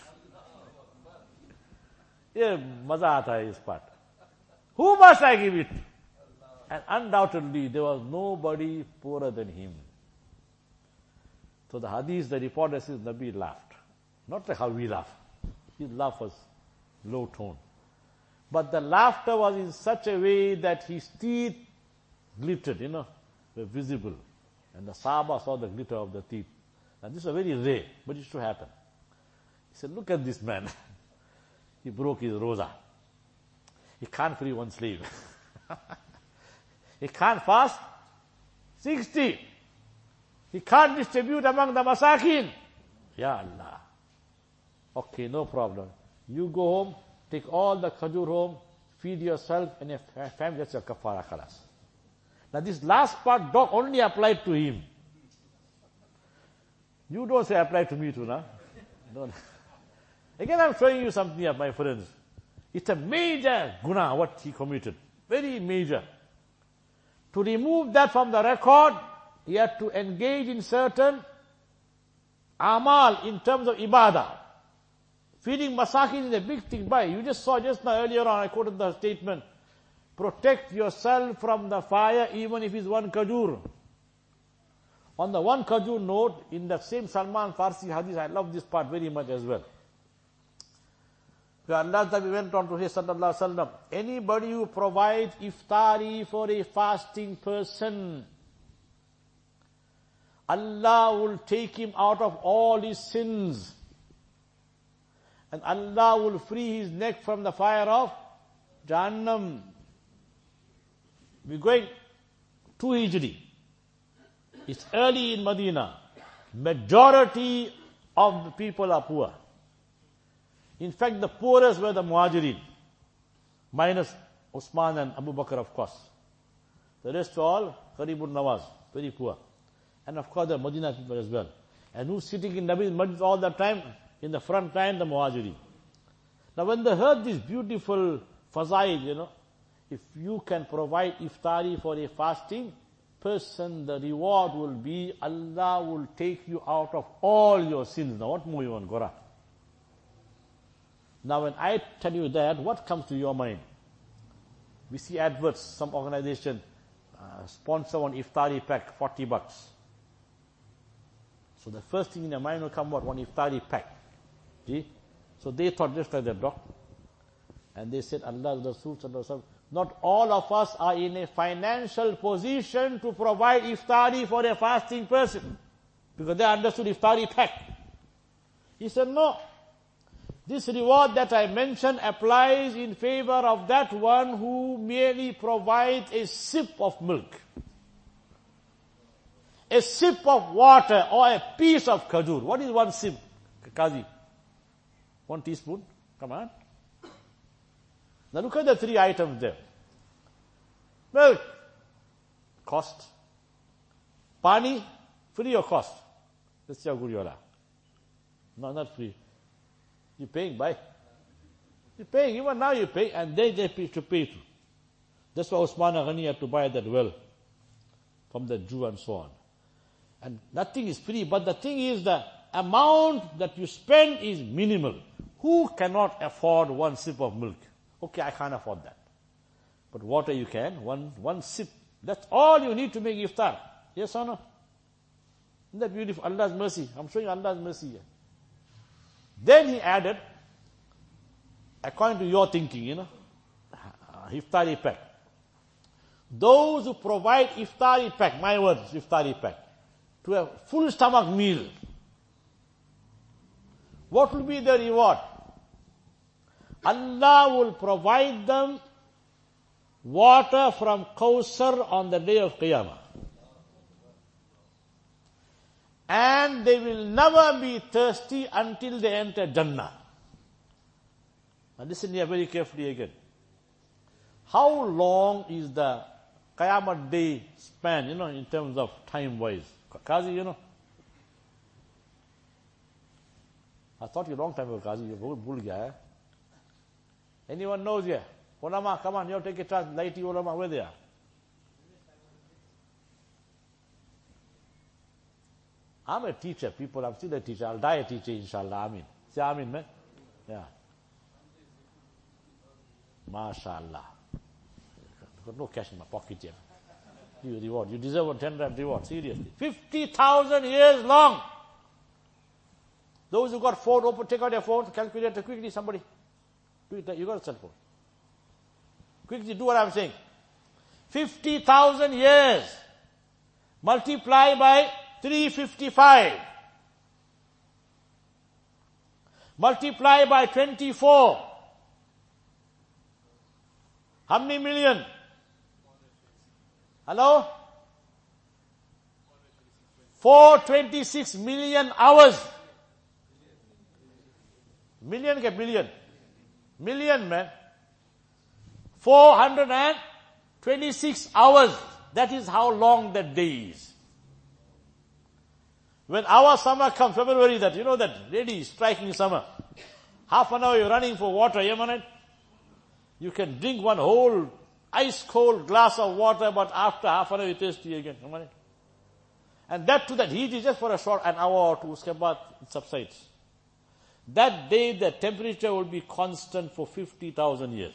Yeah, maza aata hai this part. Who must I give it to? And undoubtedly, there was nobody poorer than him. So the hadith, the reporter says, Nabi laughed. Not like how we laugh. His laugh was low tone. But the laughter was in such a way that his teeth glittered, you know, were visible. And the Sahaba saw the glitter of the teeth. And this was very rare, but it used to happen. He said, look at this man. He broke his roza. He can't free one slave. He can't fast sixty. He can't distribute among the masakin. Ya Allah. Okay, no problem. You go home, take all the khajur home, feed yourself and your family, that's your kafara khalas. Now this last part dog only applied to him. You don't say apply to me too, nah? Don't. Again, I'm showing you something here, my friends. It's a major guna what he committed. Very major. To remove that from the record, he had to engage in certain amal in terms of ibadah. Feeding masakin is a big thing. By you just saw just now earlier on, I quoted the statement. Protect yourself from the fire even if it's one khajur. On the one khajur note, in the same Salman Farsi hadith, I love this part very much as well. Allah went on to say, sallallahu alaihi wasallam, anybody who provides iftari for a fasting person, Allah will take him out of all his sins. And Allah will free his neck from the fire of Jahannam. We're going to Hijri. It's early in Medina. Majority of the people are poor. In fact, the poorest were the Muhajirin, minus Usman and Abu Bakr, of course. The rest were all Qaribun Nawaz, very poor. And of course, the Medina people as well. And who's sitting in Nabi's masjid all the time? In the front line, the Muhajirin. Now when they heard this beautiful fazail, you know, if you can provide iftari for a fasting person, the reward will be Allah will take you out of all your sins. Now what more you want, Gora? Now when I tell you that, what comes to your mind? We see adverts, some organization uh, sponsor one iftari pack, forty bucks. So the first thing in your mind will come, what? One iftari pack. See? So they thought just like that, doc. And they said, Allah, Rasul, not all of us are in a financial position to provide iftari for a fasting person. Because they understood iftari pack. He said, no. This reward that I mentioned applies in favor of that one who merely provides a sip of milk, a sip of water, or a piece of khajur. What is one sip, Qazi? One teaspoon? Come on. Now look at the three items there. Milk, cost. Pani, free or cost? Let's see how good you are. No, not free. You're paying, by. You're paying, even now you're paying, and they they pay to pay to. That's why Usman Ghani had to buy that well from the Jew and so on. And nothing is free, but the thing is the amount that you spend is minimal. Who cannot afford one sip of milk? Okay, I can't afford that. But water you can, one, one sip. That's all you need to make iftar. Yes or no? Isn't that beautiful? Allah's mercy. I'm showing Allah's mercy here. Then he added, according to your thinking, you know, iftari pack. Those who provide iftari pack, my words, iftari pack, to a full stomach meal, what will be the reward? Allah will provide them water from Kawthar on the day of Qiyamah. And they will never be thirsty until they enter Jannah. Now listen here very carefully again. How long is the Qiyamah day span, you know, in terms of time-wise? Qazi, you know? I thought you a long time ago, Qazi. You bhul gaya hai. Anyone knows here? Ulama, come on, you take a chance. Laiti ulama, where they are? I'm a teacher, people. I'm still a teacher. I'll die a teacher, inshallah. Amin. Say amin, man. Yeah. MashaAllah. I've got no cash in my pocket here. You reward. You deserve a ten rand reward. Seriously. fifty thousand years long. Those who got phone, open, take out your phone, calculator quickly, somebody. Do it. You got a cell phone. Quickly do what I'm saying. fifty thousand years. Multiply by three hundred fifty-five. Multiply by twenty-four. How many million? Hello? four hundred twenty-six million hours. Million ke billion? Million, man. four hundred twenty-six hours. That is how long that day is. When our summer comes, February, that, you know that really striking summer. Half an hour you're running for water, Yemenite. You can drink one whole ice cold glass of water, but after half an hour you're thirsty again. Yemenite. And that too, that heat is just for a short, an hour or two, Skebat, it subsides. That day the temperature will be constant for fifty thousand years.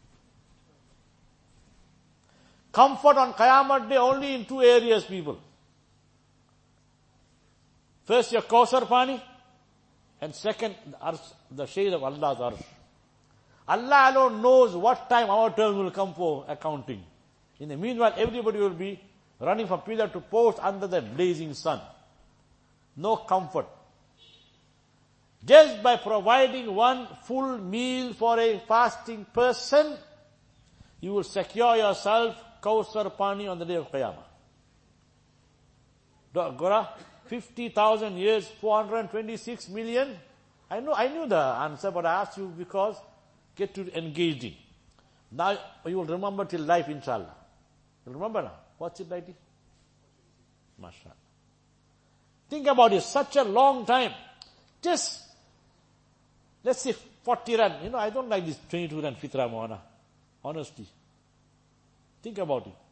Comfort on Qiyamah day only in two areas, people. First, your Kawthar Pani, and second, the shade of Allah's arsh. Allah alone knows what time our turn will come for accounting. In the meanwhile, everybody will be running from pillar to post under the blazing sun. No comfort. Just by providing one full meal for a fasting person, you will secure yourself Kawthar Pani on the day of Qiyamah. Gora, fifty thousand years, four hundred twenty-six million. I know, I knew the answer, but I asked you because get to engaging. Now you will remember till life, inshallah. You'll remember now. What's it like? MashaAllah. Think about it, such a long time. Just, let's say forty rand. You know, I don't like this twenty-two rand fitra mohana. Honesty. Think about it.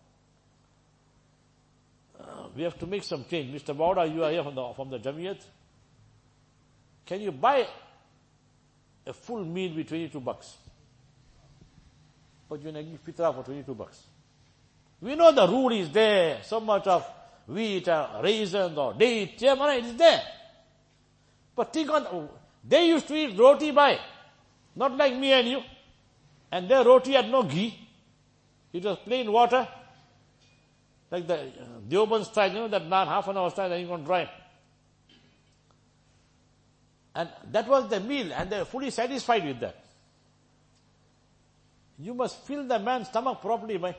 Uh, we have to make some change. Mister Bauda, you are here from the, from the Jamiyat. Can you buy a full meal with twenty-two bucks? But you're going to give fitra for twenty-two bucks. We know the rule is there. So much of wheat or raisins or dates. Yeah, man, it is there. But think on, they used to eat roti by. Not like me and you. And their roti had no ghee. It was plain water. Like the uh, Deoband style, you know, that naan, half an hour style, then you're going to dry. And that was the meal, and they were fully satisfied with that. You must fill the man's stomach properly, man.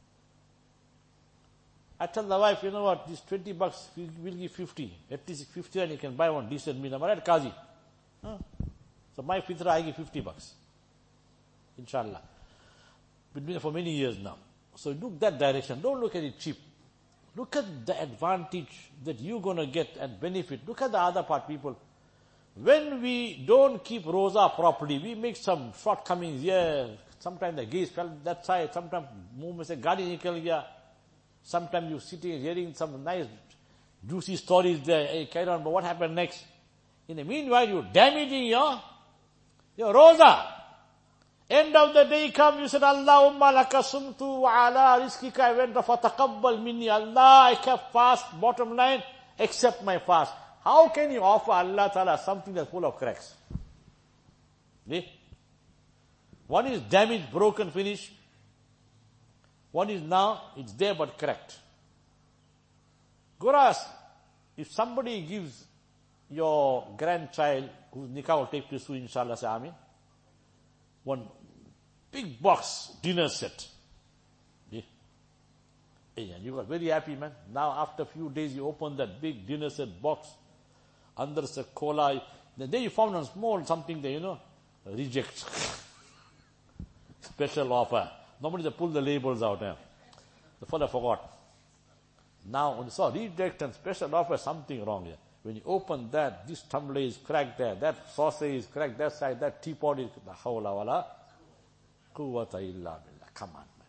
I tell the wife, you know what, this twenty bucks, we'll give fifty. At least fifty and you can buy one decent meal. Am I right, Qazi? Huh? So my fitra, I give fifty bucks. Inshallah. Been doing it for many years now. So look that direction. Don't look at it cheap. Look at the advantage that you're going to get and benefit. Look at the other part, people. When we don't keep roza properly, we make some shortcomings here. Sometimes the gaze fell that side. Sometimes movement se gaadi nikal gaya. Sometimes you're sitting hearing some nice juicy stories there. Hey, carry on, but what happened next? In the meanwhile, you're damaging your, your roza. End of the day come, you said, Allahumma laka sumtu wa ala rizkika I went fa taqabbal minni. Allah, I kept fast. Bottom line, accept my fast. How can you offer Allah Ta'ala something that's full of cracks? See? One is damaged, broken, finished. One is now, it's there but cracked. Goras, if somebody gives your grandchild, whose nikah will take place soon, inshallah, say Amin, one big box dinner set. Yeah. And you got very happy, man. Now after a few days you open that big dinner set box. Under the cola. Then you found a small something there, you know. Reject. Special offer. Nobody they pull the labels out there. The fellow forgot. Now when you saw reject and special offer, something wrong here. When you open that, this tumbler is cracked there, that saucer is cracked that side, that teapot is, la hawla wala quwwata illa billah. Come on, man.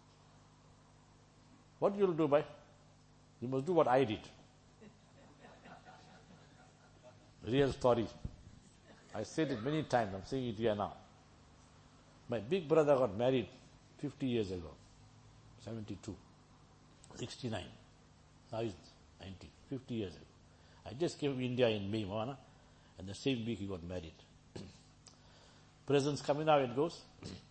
What you'll do, boy? You must do what I did. Real story. I said it many times, I'm saying it here now. My big brother got married fifty years ago. seventy-two. sixty-nine. Now he's ninety. fifty years ago. I just came to India in May, Mawana, and the same week he got married. Presents coming out, it goes.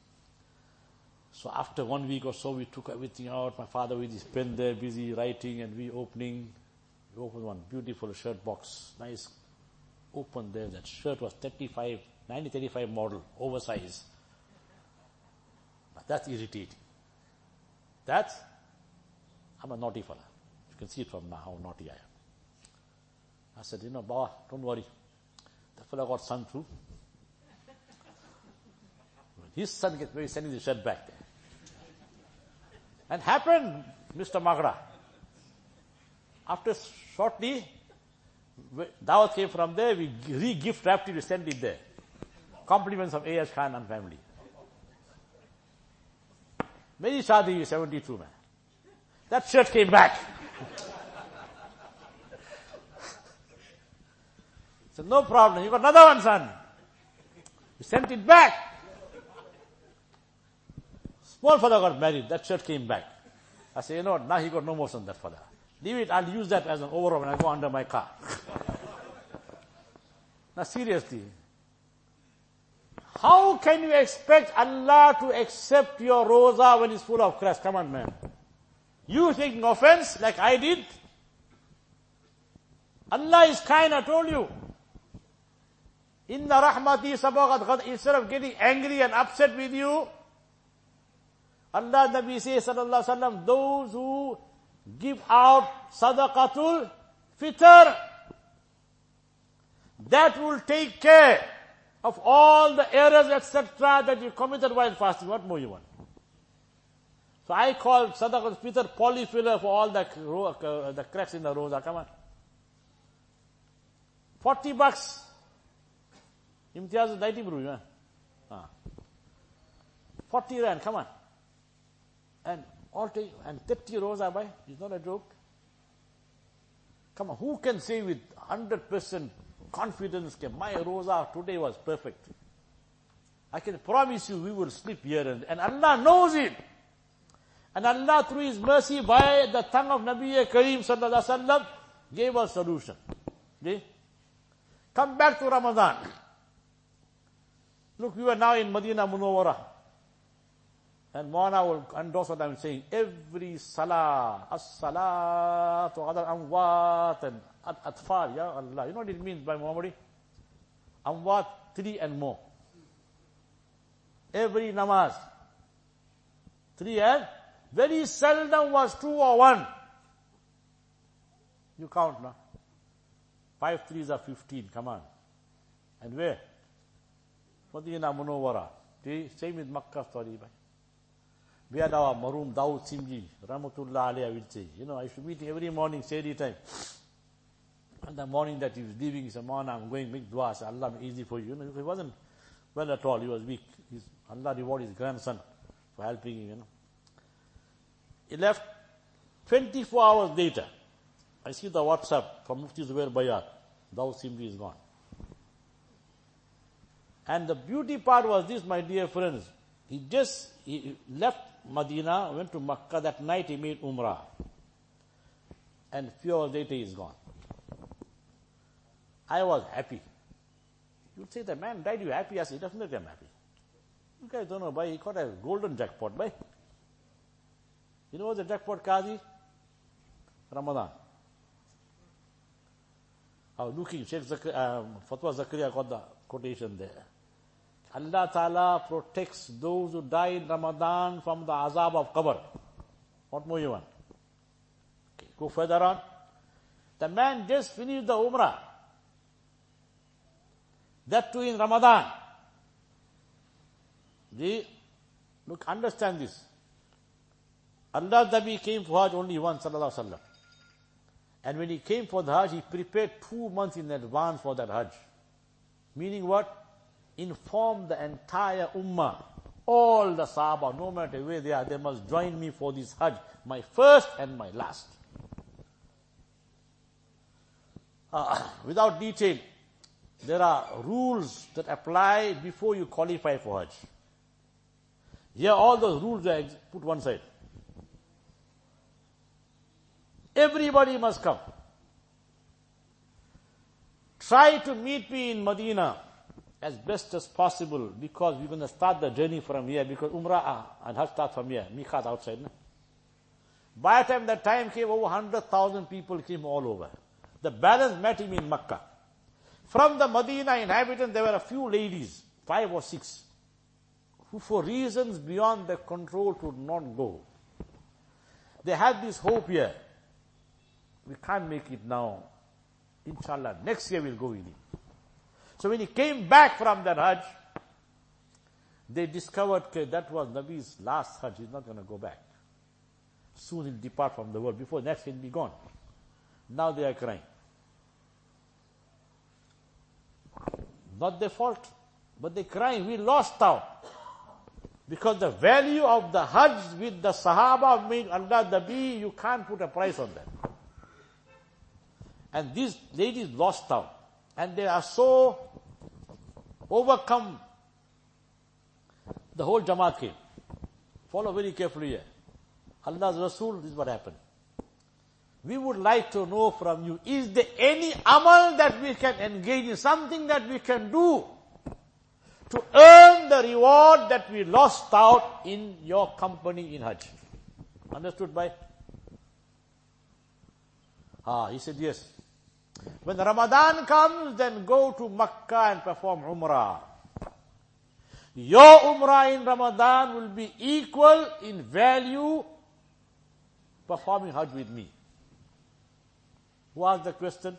So after one week or so, we took everything out. My father with his pen there, busy writing, and we opening. We opened one beautiful shirt box, nice. Open there, that shirt was thirty-five, nineteen thirty-five model, oversized. But that's irritating. That's, I'm a naughty fella. You can see it from now how naughty I am. I said, you know, Baba, don't worry. That fella got son too. His son gets maybe sending the shirt back there. And happened, Mister Magra. After shortly, Dawat came from there, we re-gift wrapped it, we sent it there. Compliments of Ayaz Khan and family. Meri Shadi, seventy-two, man. That shirt came back. So no problem, you got another one, son. We sent it back. Small father got married, that shirt came back. I said, you know what, now he got no more son, that father. Leave it, I'll use that as an overall when I go under my car. Now seriously, how can you expect Allah to accept your roza when it's full of cracks? Come on, man. You taking offense like I did? Allah is kind, I told you. Inna rahmati sabaghat ghad. Instead of getting angry and upset with you, Allah Nabi says, sallallahu alaihi wasallam, those who give out sadaqatul fitr, that will take care of all the errors, et cetera that you committed while fasting. What more you want? So I call sadaqatul fitr polyfiller for all the, uh, the cracks in the roza. Come on. Forty bucks. Imtiaz is ninety bru, huh? Forty rand, come on. And all take, and thirty roza by, it's not a joke. Come on, who can say with hundred percent confidence that my roza today was perfect? I can promise you we will slip here and, and Allah knows it. And Allah through His mercy by the tongue of Nabi Kareem sallallahu alaihi wasallam gave us solution. Okay? Come back to Ramadan. Look, we were now in Madinah Munawwarah. And Maulana will endorse what I'm saying. Every salah, as-salatu, other amwat and atfal, ya Allah. You know what it means by Muhammadi? Amwat, three and more. Every namaz. Three and very seldom was two or one. You count now. Five threes are fifteen, come on. And where? Madina Munawwara. Same with Makkah story. We had our Maroom Dawood Simji, Rahmatullah alayhi, I will say. You know, I used to meet him every morning, Sehri time. And the morning that he was leaving, he said, "Man, I'm going to make dua. Say, Allah, easy for you." You know, he wasn't well at all. He was weak. His, Allah reward his grandson for helping him, you know. He left. twenty-four hours later, I see the WhatsApp from Mufti Zubair Bayat. Dawood Simji is gone. And the beauty part was this, my dear friends. He just he left Medina, went to Makkah. That night he made Umrah. And a few hours later he is gone. I was happy. You'd say, the man died, you happy? I said, definitely I'm happy. You guys don't know, boy, he got a golden jackpot, boy. You know what's the jackpot, Qazi? Ramadan. I was looking, Sheikh Zakir, um, Fatwa Zakaria got the quotation there. Allah Ta'ala protects those who die in Ramadan from the azab of qabr. What more you want? Okay, go further on. The man just finished the Umrah. That too in Ramadan. The, look, understand this. Allah Nabi came for Hajj only once, sallallahu alaihi wasallam. And when he came for the Hajj, he prepared two months in advance for that Hajj. Meaning what? Inform the entire Ummah, all the Sahaba, no matter where they are, they must join me for this Hajj, my first and my last. Uh, without detail, there are rules that apply before you qualify for Hajj. Here all those rules are put one side. Everybody must come. Try to meet me in Medina as best as possible, because we're going to start the journey from here, because Umrah and Hajj start from here, Mikhat outside. No? By the time that time came, over one hundred thousand people came all over. The balance met him in Makkah. From the Medina inhabitants, there were a few ladies, five or six, who for reasons beyond their control could not go. They had this hope here. We can't make it now. Inshallah, next year we'll go with him. So when he came back from that Hajj, they discovered that that was Nabi's last Hajj. He's not going to go back. Soon he'll depart from the world. Before next he'll be gone. Now they are crying. Not their fault, but they're crying. We lost out. Because the value of the Hajj with the Sahaba made Allah Nabi, you can't put a price on that. And these ladies lost out. And they are so overcome. The whole Jamaat came. Follow very carefully here. Allah's Rasul, this is what happened. We would like to know from you, is there any amal that we can engage in, something that we can do to earn the reward that we lost out in your company in Hajj? Understood by? Ah, he said yes. When Ramadan comes, then go to Makkah and perform Umrah. Your Umrah in Ramadan will be equal in value performing Hajj with me. Who asked the question?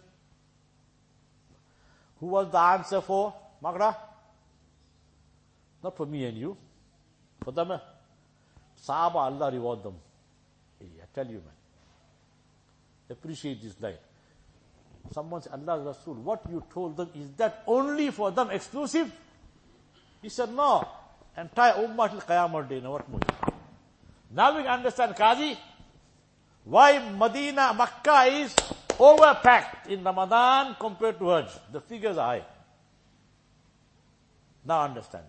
Who was the answer for? Magra? Not for me and you. For them. Sahaba, Allah reward them. Hey, I tell you, man. Appreciate this life. Someone said, Allah Rasul, what you told them, is that only for them exclusive? He said, no. Entire Ummah till Qiyamah day. Now what more? Now we understand, Qazi, why Medina, Makkah is overpacked in Ramadan compared to Hajj. The figures are high. Now understand.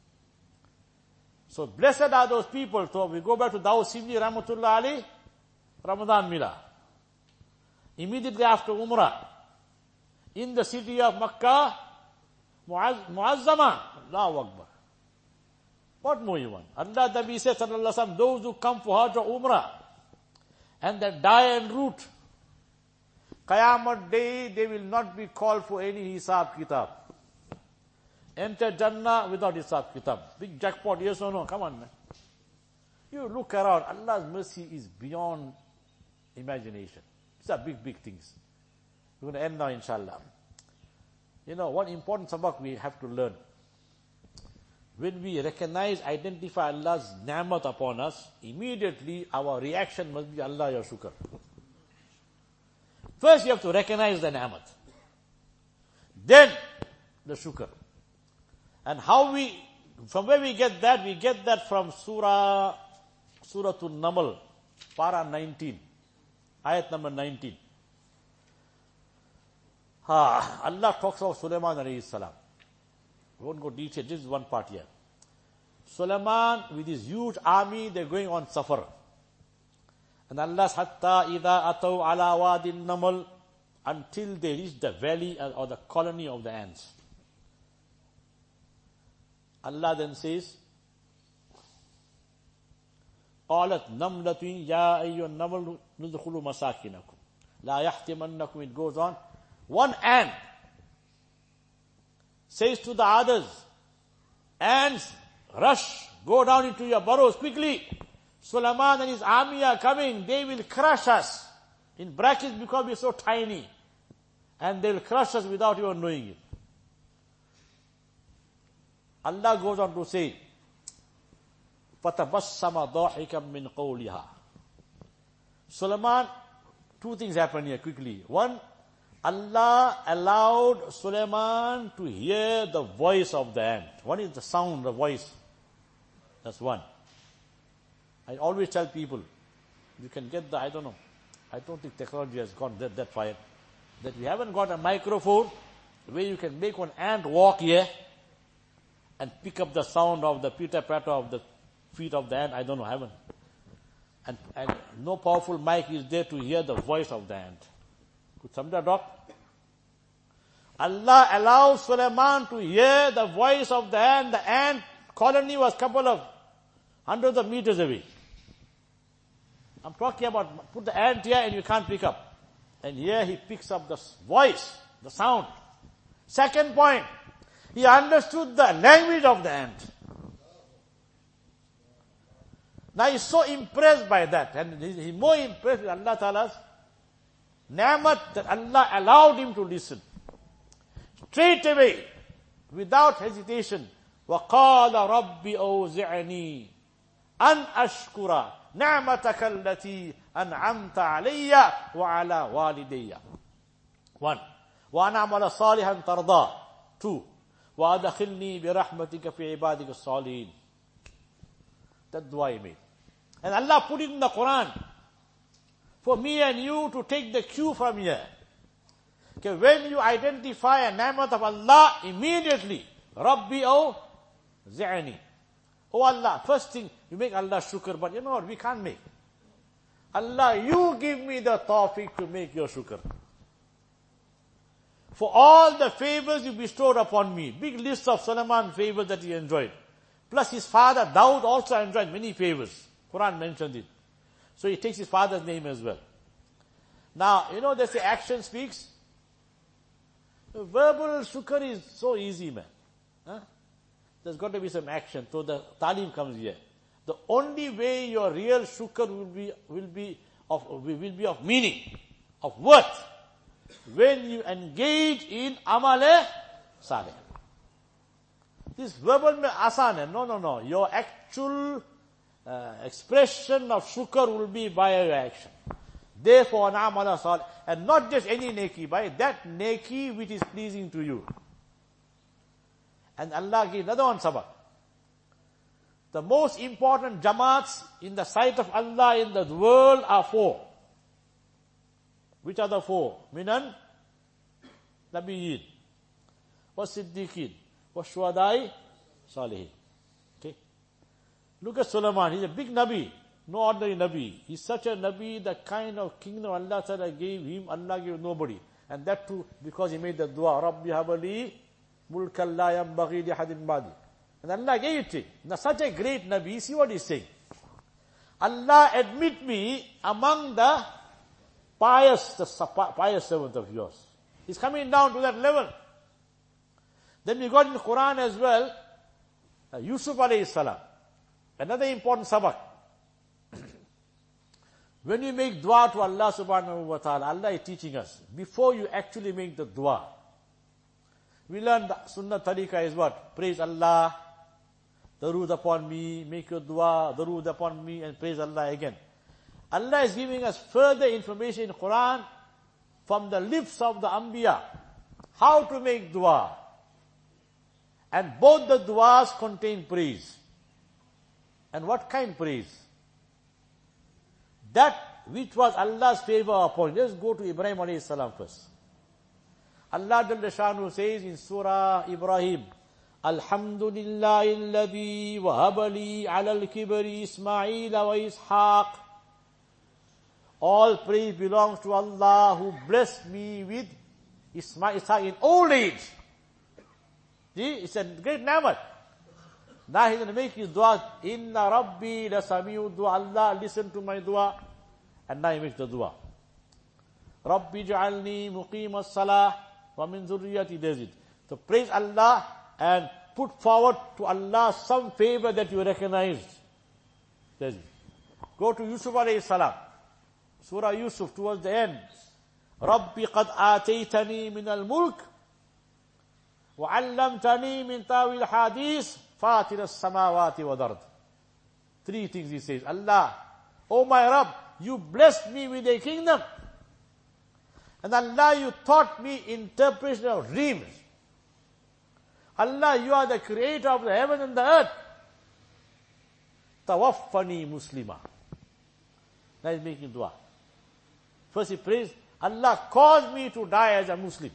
So blessed are those people. So we go back to Dawood Simji Rahmatullah Ali, Ramadan Mila. Immediately after Umrah, in the city of Makkah, Muazzama, Allahu Akbar. What more you want? Allah Nabi said, sallallahu alaihi wasallam, those who come for Hajj or Umrah and they die en route, Qiyamah day, they will not be called for any hisab kitab. Enter Jannah without hisab kitab. Big jackpot, yes or no? Come on, man. You look around, Allah's mercy is beyond imagination. These are big, big things. We're going to end now, inshallah. You know, one important sabak we have to learn. When we recognize, identify Allah's ni'mat upon us, immediately our reaction must be, Allah ya shukr. First you have to recognize the ni'mat. Then the shukr. And how we, from where we get that? We get that from Surah, Surah An-Naml, Para nineteen, Ayat number nineteen. Ah, Allah talks about Sulaiman alayhi salam. We won't go detail, this is one part here. Sulaiman, with his huge army, they're going on safar. And Allah says, Hatta idha ataw ala wadi namal, until they reach the valley or the colony of the ants. Allah then says, قالت نملة يا أيها النمل ندخلوا مساكنكم لا يحتمنكم. It goes on. One ant says to the others, ants, rush, go down into your burrows quickly. Sulaiman and his army are coming. They will crush us. In brackets, because we're so tiny. And they will crush us without even knowing it. Allah goes on to say, فَتَبَسَّمَ ضَاحِكًا مِّن قَوْلِهَا. Sulaiman, two things happen here quickly. One, Allah allowed Sulaiman to hear the voice of the ant. One is the sound, the voice. That's one. I always tell people, you can get the, I don't know, I don't think technology has gone that, that far, that we haven't got a microphone where you can make one ant walk here and pick up the sound of the pitter-patter of the feet of the ant. I don't know, I haven't. And, and no powerful mic is there to hear the voice of the ant. Could somebody adopt? Allah allows Sulaiman to hear the voice of the ant. The ant colony was a couple of hundreds of meters away. I'm talking about, put the ant here and you can't pick up. And here he picks up the voice, the sound. Second point, he understood the language of the ant. Now he's so impressed by that, and he's more impressed with Allah Ta'ala's ni'mat that Allah allowed him to listen. Straight away, without hesitation, وَقَالَ رَبِّ أَوْزِعْنِي أَنْ أَشْكُرَ نِعْمَتَكَ الَّتِي أَنْعَمْتَ عَلَيَّ وَعَلَى وَالِدَيَّ. One. وَأَنْ أَعْمَلَ صَالِحًا تَرْضَى. Two. وَأَدْخِلْنِي بِرَحْمَتِكَ فِي عِبَادِكَ الصَّالِحِينَ. That dua he made. And Allah put it in the Quran for me and you to take the cue from here. Okay, when you identify a ni'mat of Allah, immediately, Rabbi O Zi'ani. Oh Allah, first thing, you make Allah shukr, but you know what, we can't make. Allah, you give me the tawfiq to make your shukr. For all the favors you bestowed upon me, big list of Sulaiman favors that he enjoyed. Plus his father, Daud, also enjoyed many favors. Quran mentioned it. So he takes his father's name as well. Now, you know, they say action speaks. Verbal shukr is so easy, man. Huh? There's got to be some action. So the talim comes here. The only way your real shukr will be, will be of, will be of meaning, of worth, when you engage in amale saleh. This verbal mein asan hai. No, no, no. Your actual uh, expression of shukr will be by your action. Therefore, na'amala salih. And not just any neki, by that neki which is pleasing to you. And Allah gives another one sabak. The most important jamaats in the sight of Allah in the world are four. Which are the four? Minan Nabiyyin, wa Siddiqin, wa Shuhadai, Salihin. Okay? Look at Sulaiman. He's a big Nabi. No ordinary Nabi. He's such a Nabi, the kind of kingdom Allah Ta'ala gave him, Allah gave nobody. And that too, because he made the dua, Rabbi habali mulkan la yanbaghi li ahadin ba'di. And Allah gave it to him. Now such a great Nabi, see what he's saying. Allah admit me among the pious, the pious servant of yours. He's coming down to that level. Then we got in the Quran as well, uh, Yusuf alayhi salam. Another important sabak. When you make dua to Allah subhanahu wa ta'ala, Allah is teaching us, before you actually make the dua, we learn the sunnah tariqah is what? Praise Allah, darood upon me, make your dua, darood upon me, and praise Allah again. Allah is giving us further information in Quran from the lips of the Anbiya, how to make dua. And both the duas contain praise. And what kind praise? That which was Allah's favor upon. Let's go to Ibrahim alayhi salam first. Allah Jalla Shanu says in Surah Ibrahim, Alhamdulillahi alladhi wahabali ala al-kibari Ismaila wa Ishaq. All praise belongs to Allah who blessed me with Ismail Ishaq in old age. See, it's a great ni'mat. Now he's going to make his dua. Inna Rabbi la sami'u dua. Allah, listen to my dua. And now he makes the dua. Rabbi ja'alni muqim as-salah wa min zurriyati. There's it. So praise Allah and put forward to Allah some favor that you recognized. There's it. Go to Yusuf alayhi salam. Surah Yusuf towards the end. Rabbi qad ataytani min al-mulk wa 'allamtani min tawil hadith fatir as-samawati wal ard. Three things he says. Allah, oh my Rabb, you blessed me with a kingdom. And Allah, you taught me interpretation of dreams. Allah, you are the creator of the heaven and the earth. Tawaffani muslima. Now he's making dua. First he prays, Allah, cause me to die as a Muslim.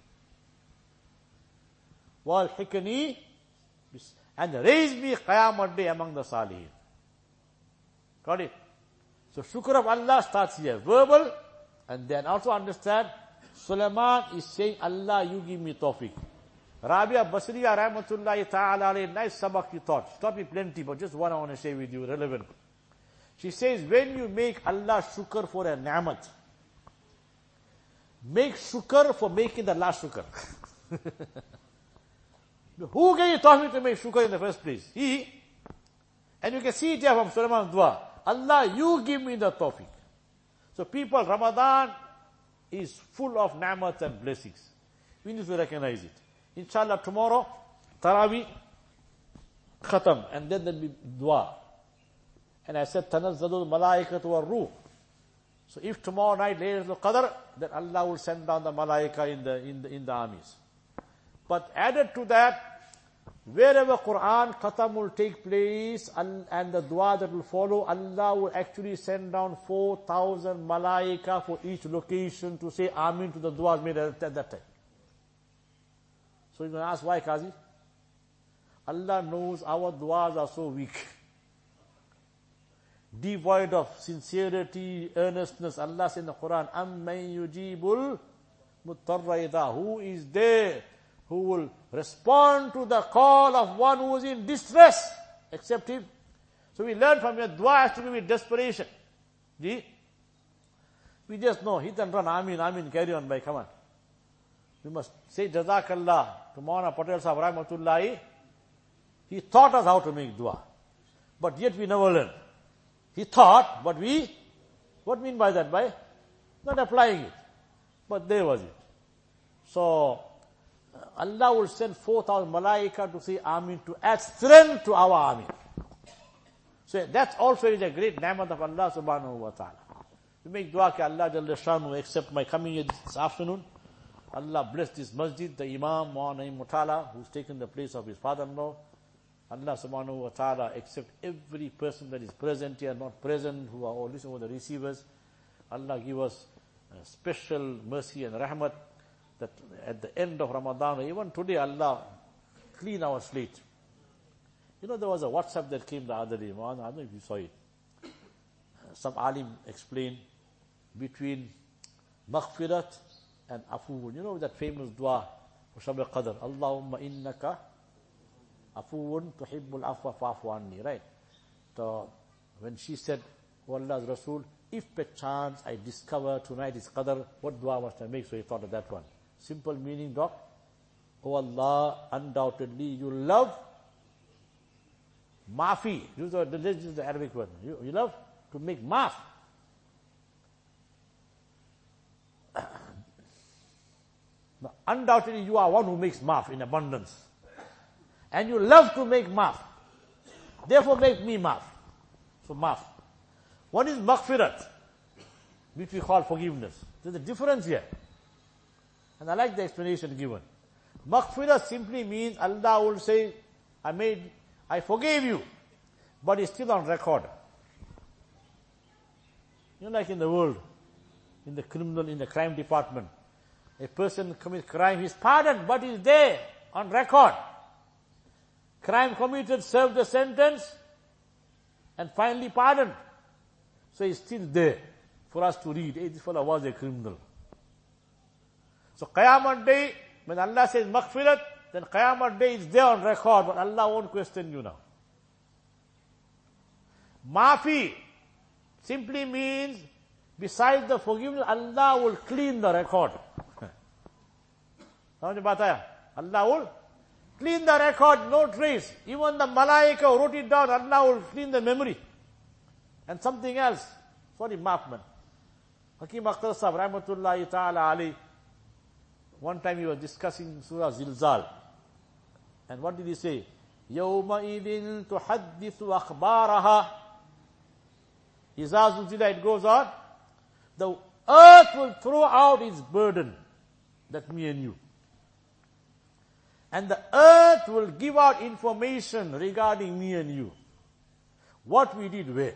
Walhiqni, and raise me Qiyamah day among the Salihin. Got it? So shukr of Allah starts here, verbal, and then also understand, Sulaiman is saying, Allah, you give me tawfiq. Rabia Basriya rahmatullahi ta'ala alayhi, nice sabak you taught. She taught me plenty, but just one I want to share with you, relevant. She says, when you make Allah shukr for a ni'mat, make shukr for making the last shukr. Who gave you tawfiq to make shukr in the first place? He. And you can see it here from Sulaiman's dua. Allah, you give me the tawfiq. So people, Ramadan is full of ni'mat and blessings. We need to recognize it. Inshallah, tomorrow, Taraweeh, Khatam, and then there'll be dua. And I said, Tanazzalul malaikatu war ruh. So if tomorrow night, Laylatul Qadr, then Allah will send down the malaika in the, in the, in the armies. But added to that, wherever Quran Khatam will take place and, and the dua that will follow, Allah will actually send down four thousand malaika for each location to say Amin to the duas made at, at that time. So you're going to ask, why, Qazi? Allah knows our duas are so weak. Devoid of sincerity, earnestness. Allah says in the Quran, Amman yujibul muttarra idha. Who is there who will respond to the call of one who is in distress, except him? So we learn from your dua has to do with desperation. See? We just know, hit and run, Amin, Amin, carry on, by, come on. We must say Jazakallah to Maulana Patel Sahib Rahmatullahi. He taught us how to make dua. But yet we never learn. He taught, but we, what mean by that? By not applying it. But there was it. So, Allah will send four thousand malaika to say Amin, to add strength to our Amin. So that's also is a great ni'mat of Allah subhanahu wa ta'ala. We make dua ki Allah Jalla Shanu accept my coming here this afternoon. Allah bless this masjid, the Imam, Maulana Mutala, who's taken the place of his father-in-law. Allah subhanahu wa ta'ala accept every person that is present here, not present, who are all listening over the receivers. Allah give us a special mercy and rahmat that at the end of Ramadan, even today, Allah clean our slate. You know, there was a WhatsApp that came the other day. I don't know if you saw it. Some alim explained between maghfirat and afu. You know that famous dua for Shab al-Qadr. Allahumma innaka afuun tuhibbul afwa fa'fu anni, right? So when she said, "O Allah's Rasul, if perchance I discover tonight is Qadr, what dua must I make?" So he thought of that one. Simple meaning, doc. "O Allah, undoubtedly you love maafi." Use the, this is the Arabic word. You, you love to make maaf. Now, undoubtedly you are one who makes maaf in abundance. And you love to make maaf. Therefore make me maaf. So maaf. What is maghfirat? Which we call forgiveness. There's a difference here. And I like the explanation given. Maghfirat simply means Allah will say, I made, I forgave you. But it's still on record. You know, like in the world, in the criminal, in the crime department, a person commits crime, he's pardoned, but he's there on record. Crime committed, served the sentence, and finally pardoned. So he's still there for us to read. Hey, this fellow was a criminal. So Qiyamah Day, when Allah says maghfirat, then Qiyamah Day is there on record, but Allah won't question you now. Maafi simply means, besides the forgiveness, Allah will clean the record. Allah will clean the record, no trace. Even the malaika who wrote it down, Allah will clean the memory. And something else. Sorry, maaf man. Hakim Akhtar Sahib, rahmatullahi ta'ala alayhi, one time he was discussing Surah Zilzal. And what did he say? يَوْمَ إِذٍ تُحَدِّثُ أَخْبَارَهَا. Iza Zulzila, it goes on. The earth will throw out its burden. That's me and you. And the earth will give out information regarding me and you. What we did where.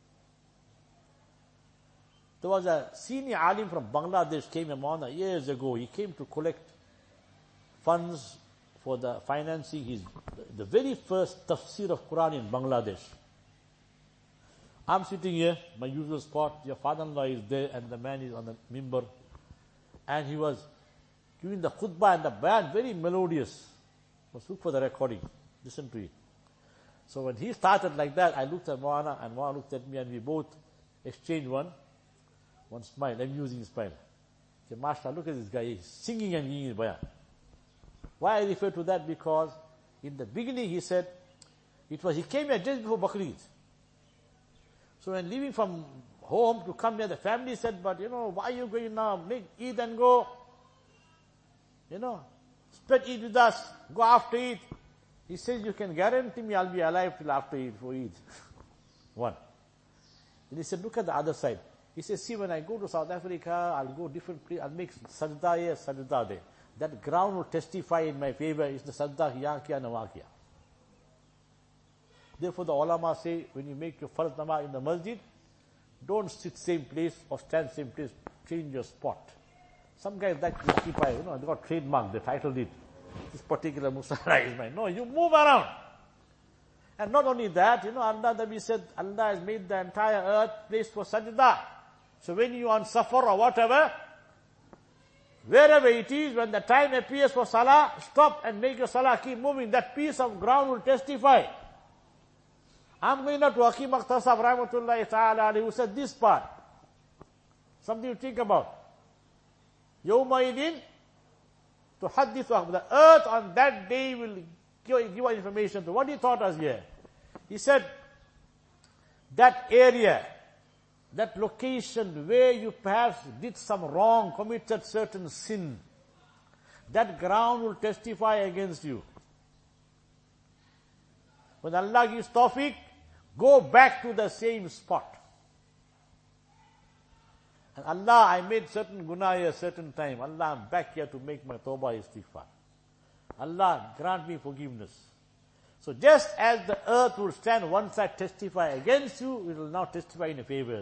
There was a senior alim from Bangladesh came among us years ago. He came to collect funds for the financing his, the very first tafsir of Quran in Bangladesh. I'm sitting here, my usual spot. Your father-in-law is there and the man is on the mimbar. And he was giving the khutbah and the bayan, very melodious. Must look for the recording. Listen to it. So when he started like that, I looked at Moana and Moana looked at me and we both exchanged one, one smile, amusing smile. I said, Master, look at this guy, he's singing and giving his bayan. Why I refer to that? Because in the beginning he said, it was, he came here just before Bakrid. So when leaving from home to come here, the family said, but you know, why are you going now? Make Eid and go. You know, spread Eid with us, go after Eid. He says, you can guarantee me I'll be alive till after Eid for Eid. One. Then he said, look at the other side. He says, see, when I go to South Africa, I'll go different places, I'll make sajda here, sajda there. That ground will testify in my favor. It's the sajda hiya kiya nawa kiya. Therefore the ulama say, when you make your farz namaz in the masjid, don't sit same place or stand same place, change your spot. Some guys like to keep, you know, they got trademark, they titled it, this particular Musalla is mine. No, you move around. And not only that, you know, Allah, Nabi said, Allah has made the entire earth place for sajda. So when you are on safar or whatever, wherever it is, when the time appears for salah, stop and make your salah, keep moving. That piece of ground will testify. I'm going now to Hakim Akhtar Sahib, rahmatullahi ta'ala, who said this part. Something to think about. Yawmaidin tuhaddithu. The earth on that day will give, give us information. So what he taught us here? He said, that area, that location where you perhaps did some wrong, committed certain sin, that ground will testify against you. When Allah gives tawfiq, go back to the same spot. And Allah, I made certain guna here, certain time. Allah, I'm back here to make my tawbah istighfar. Allah, grant me forgiveness. So just as the earth will stand one side, testify against you, it will now testify in your favor.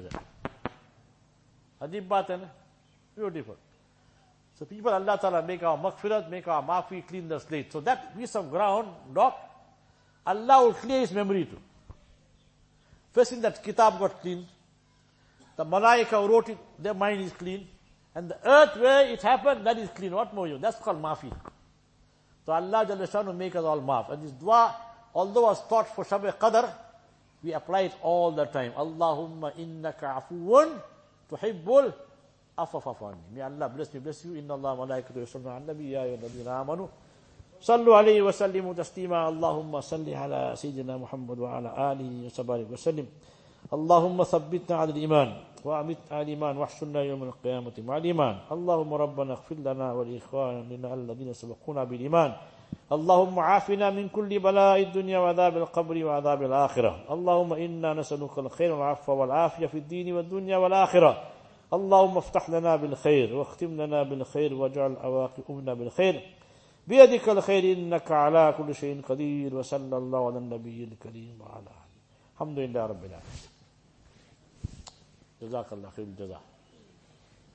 Ajib baat hai na? Beautiful. So people, Allah Ta'ala make our maghfirat, make our maafi, clean the slate. So that piece of ground, doc, Allah will clear his memory too. First thing, that kitab got clean. The malaika who wrote it, their mind is clean. And the earth where it happened, that is clean. What more you? That's called maafi. So Allah Jalla Shanu make us all maaf. And this dua, although was taught for Shab Qadr, we apply it all the time. Allahumma innaka afuun tuhibbul afafafani. May Allah bless me, bless you. Inna Allah malaikatu yusalluna ala nabi ya ayyuhalladhina amanu. Sallu alayhi wa sallimu taslima. Allahumma salli ala Sayyidina Muhammad wa ala alihi wa sahbihi wa sallim. اللهم ثبتنا على الإيمان وأمتنا على الإيمان واحشرنا يوم القيامة مع الإيمان. اللهم ربنا اغفر لنا ولإخواننا الذين سبقونا بالإيمان. اللهم عافنا من كل بلاء الدنيا وعذاب القبر وعذاب الآخرة. اللهم إنا نسألك الخير والعفو والعافية في الدين والدنيا والآخرة. اللهم افتح لنا بالخير واختم لنا بالخير واجعل عواقبنا بالخير بيدك الخير إنك على كل شيء قدير. وصلى الله على النبي الكريم وعلى آله. الحمد لله رب العالمين. جزاك الله خير الجزاء.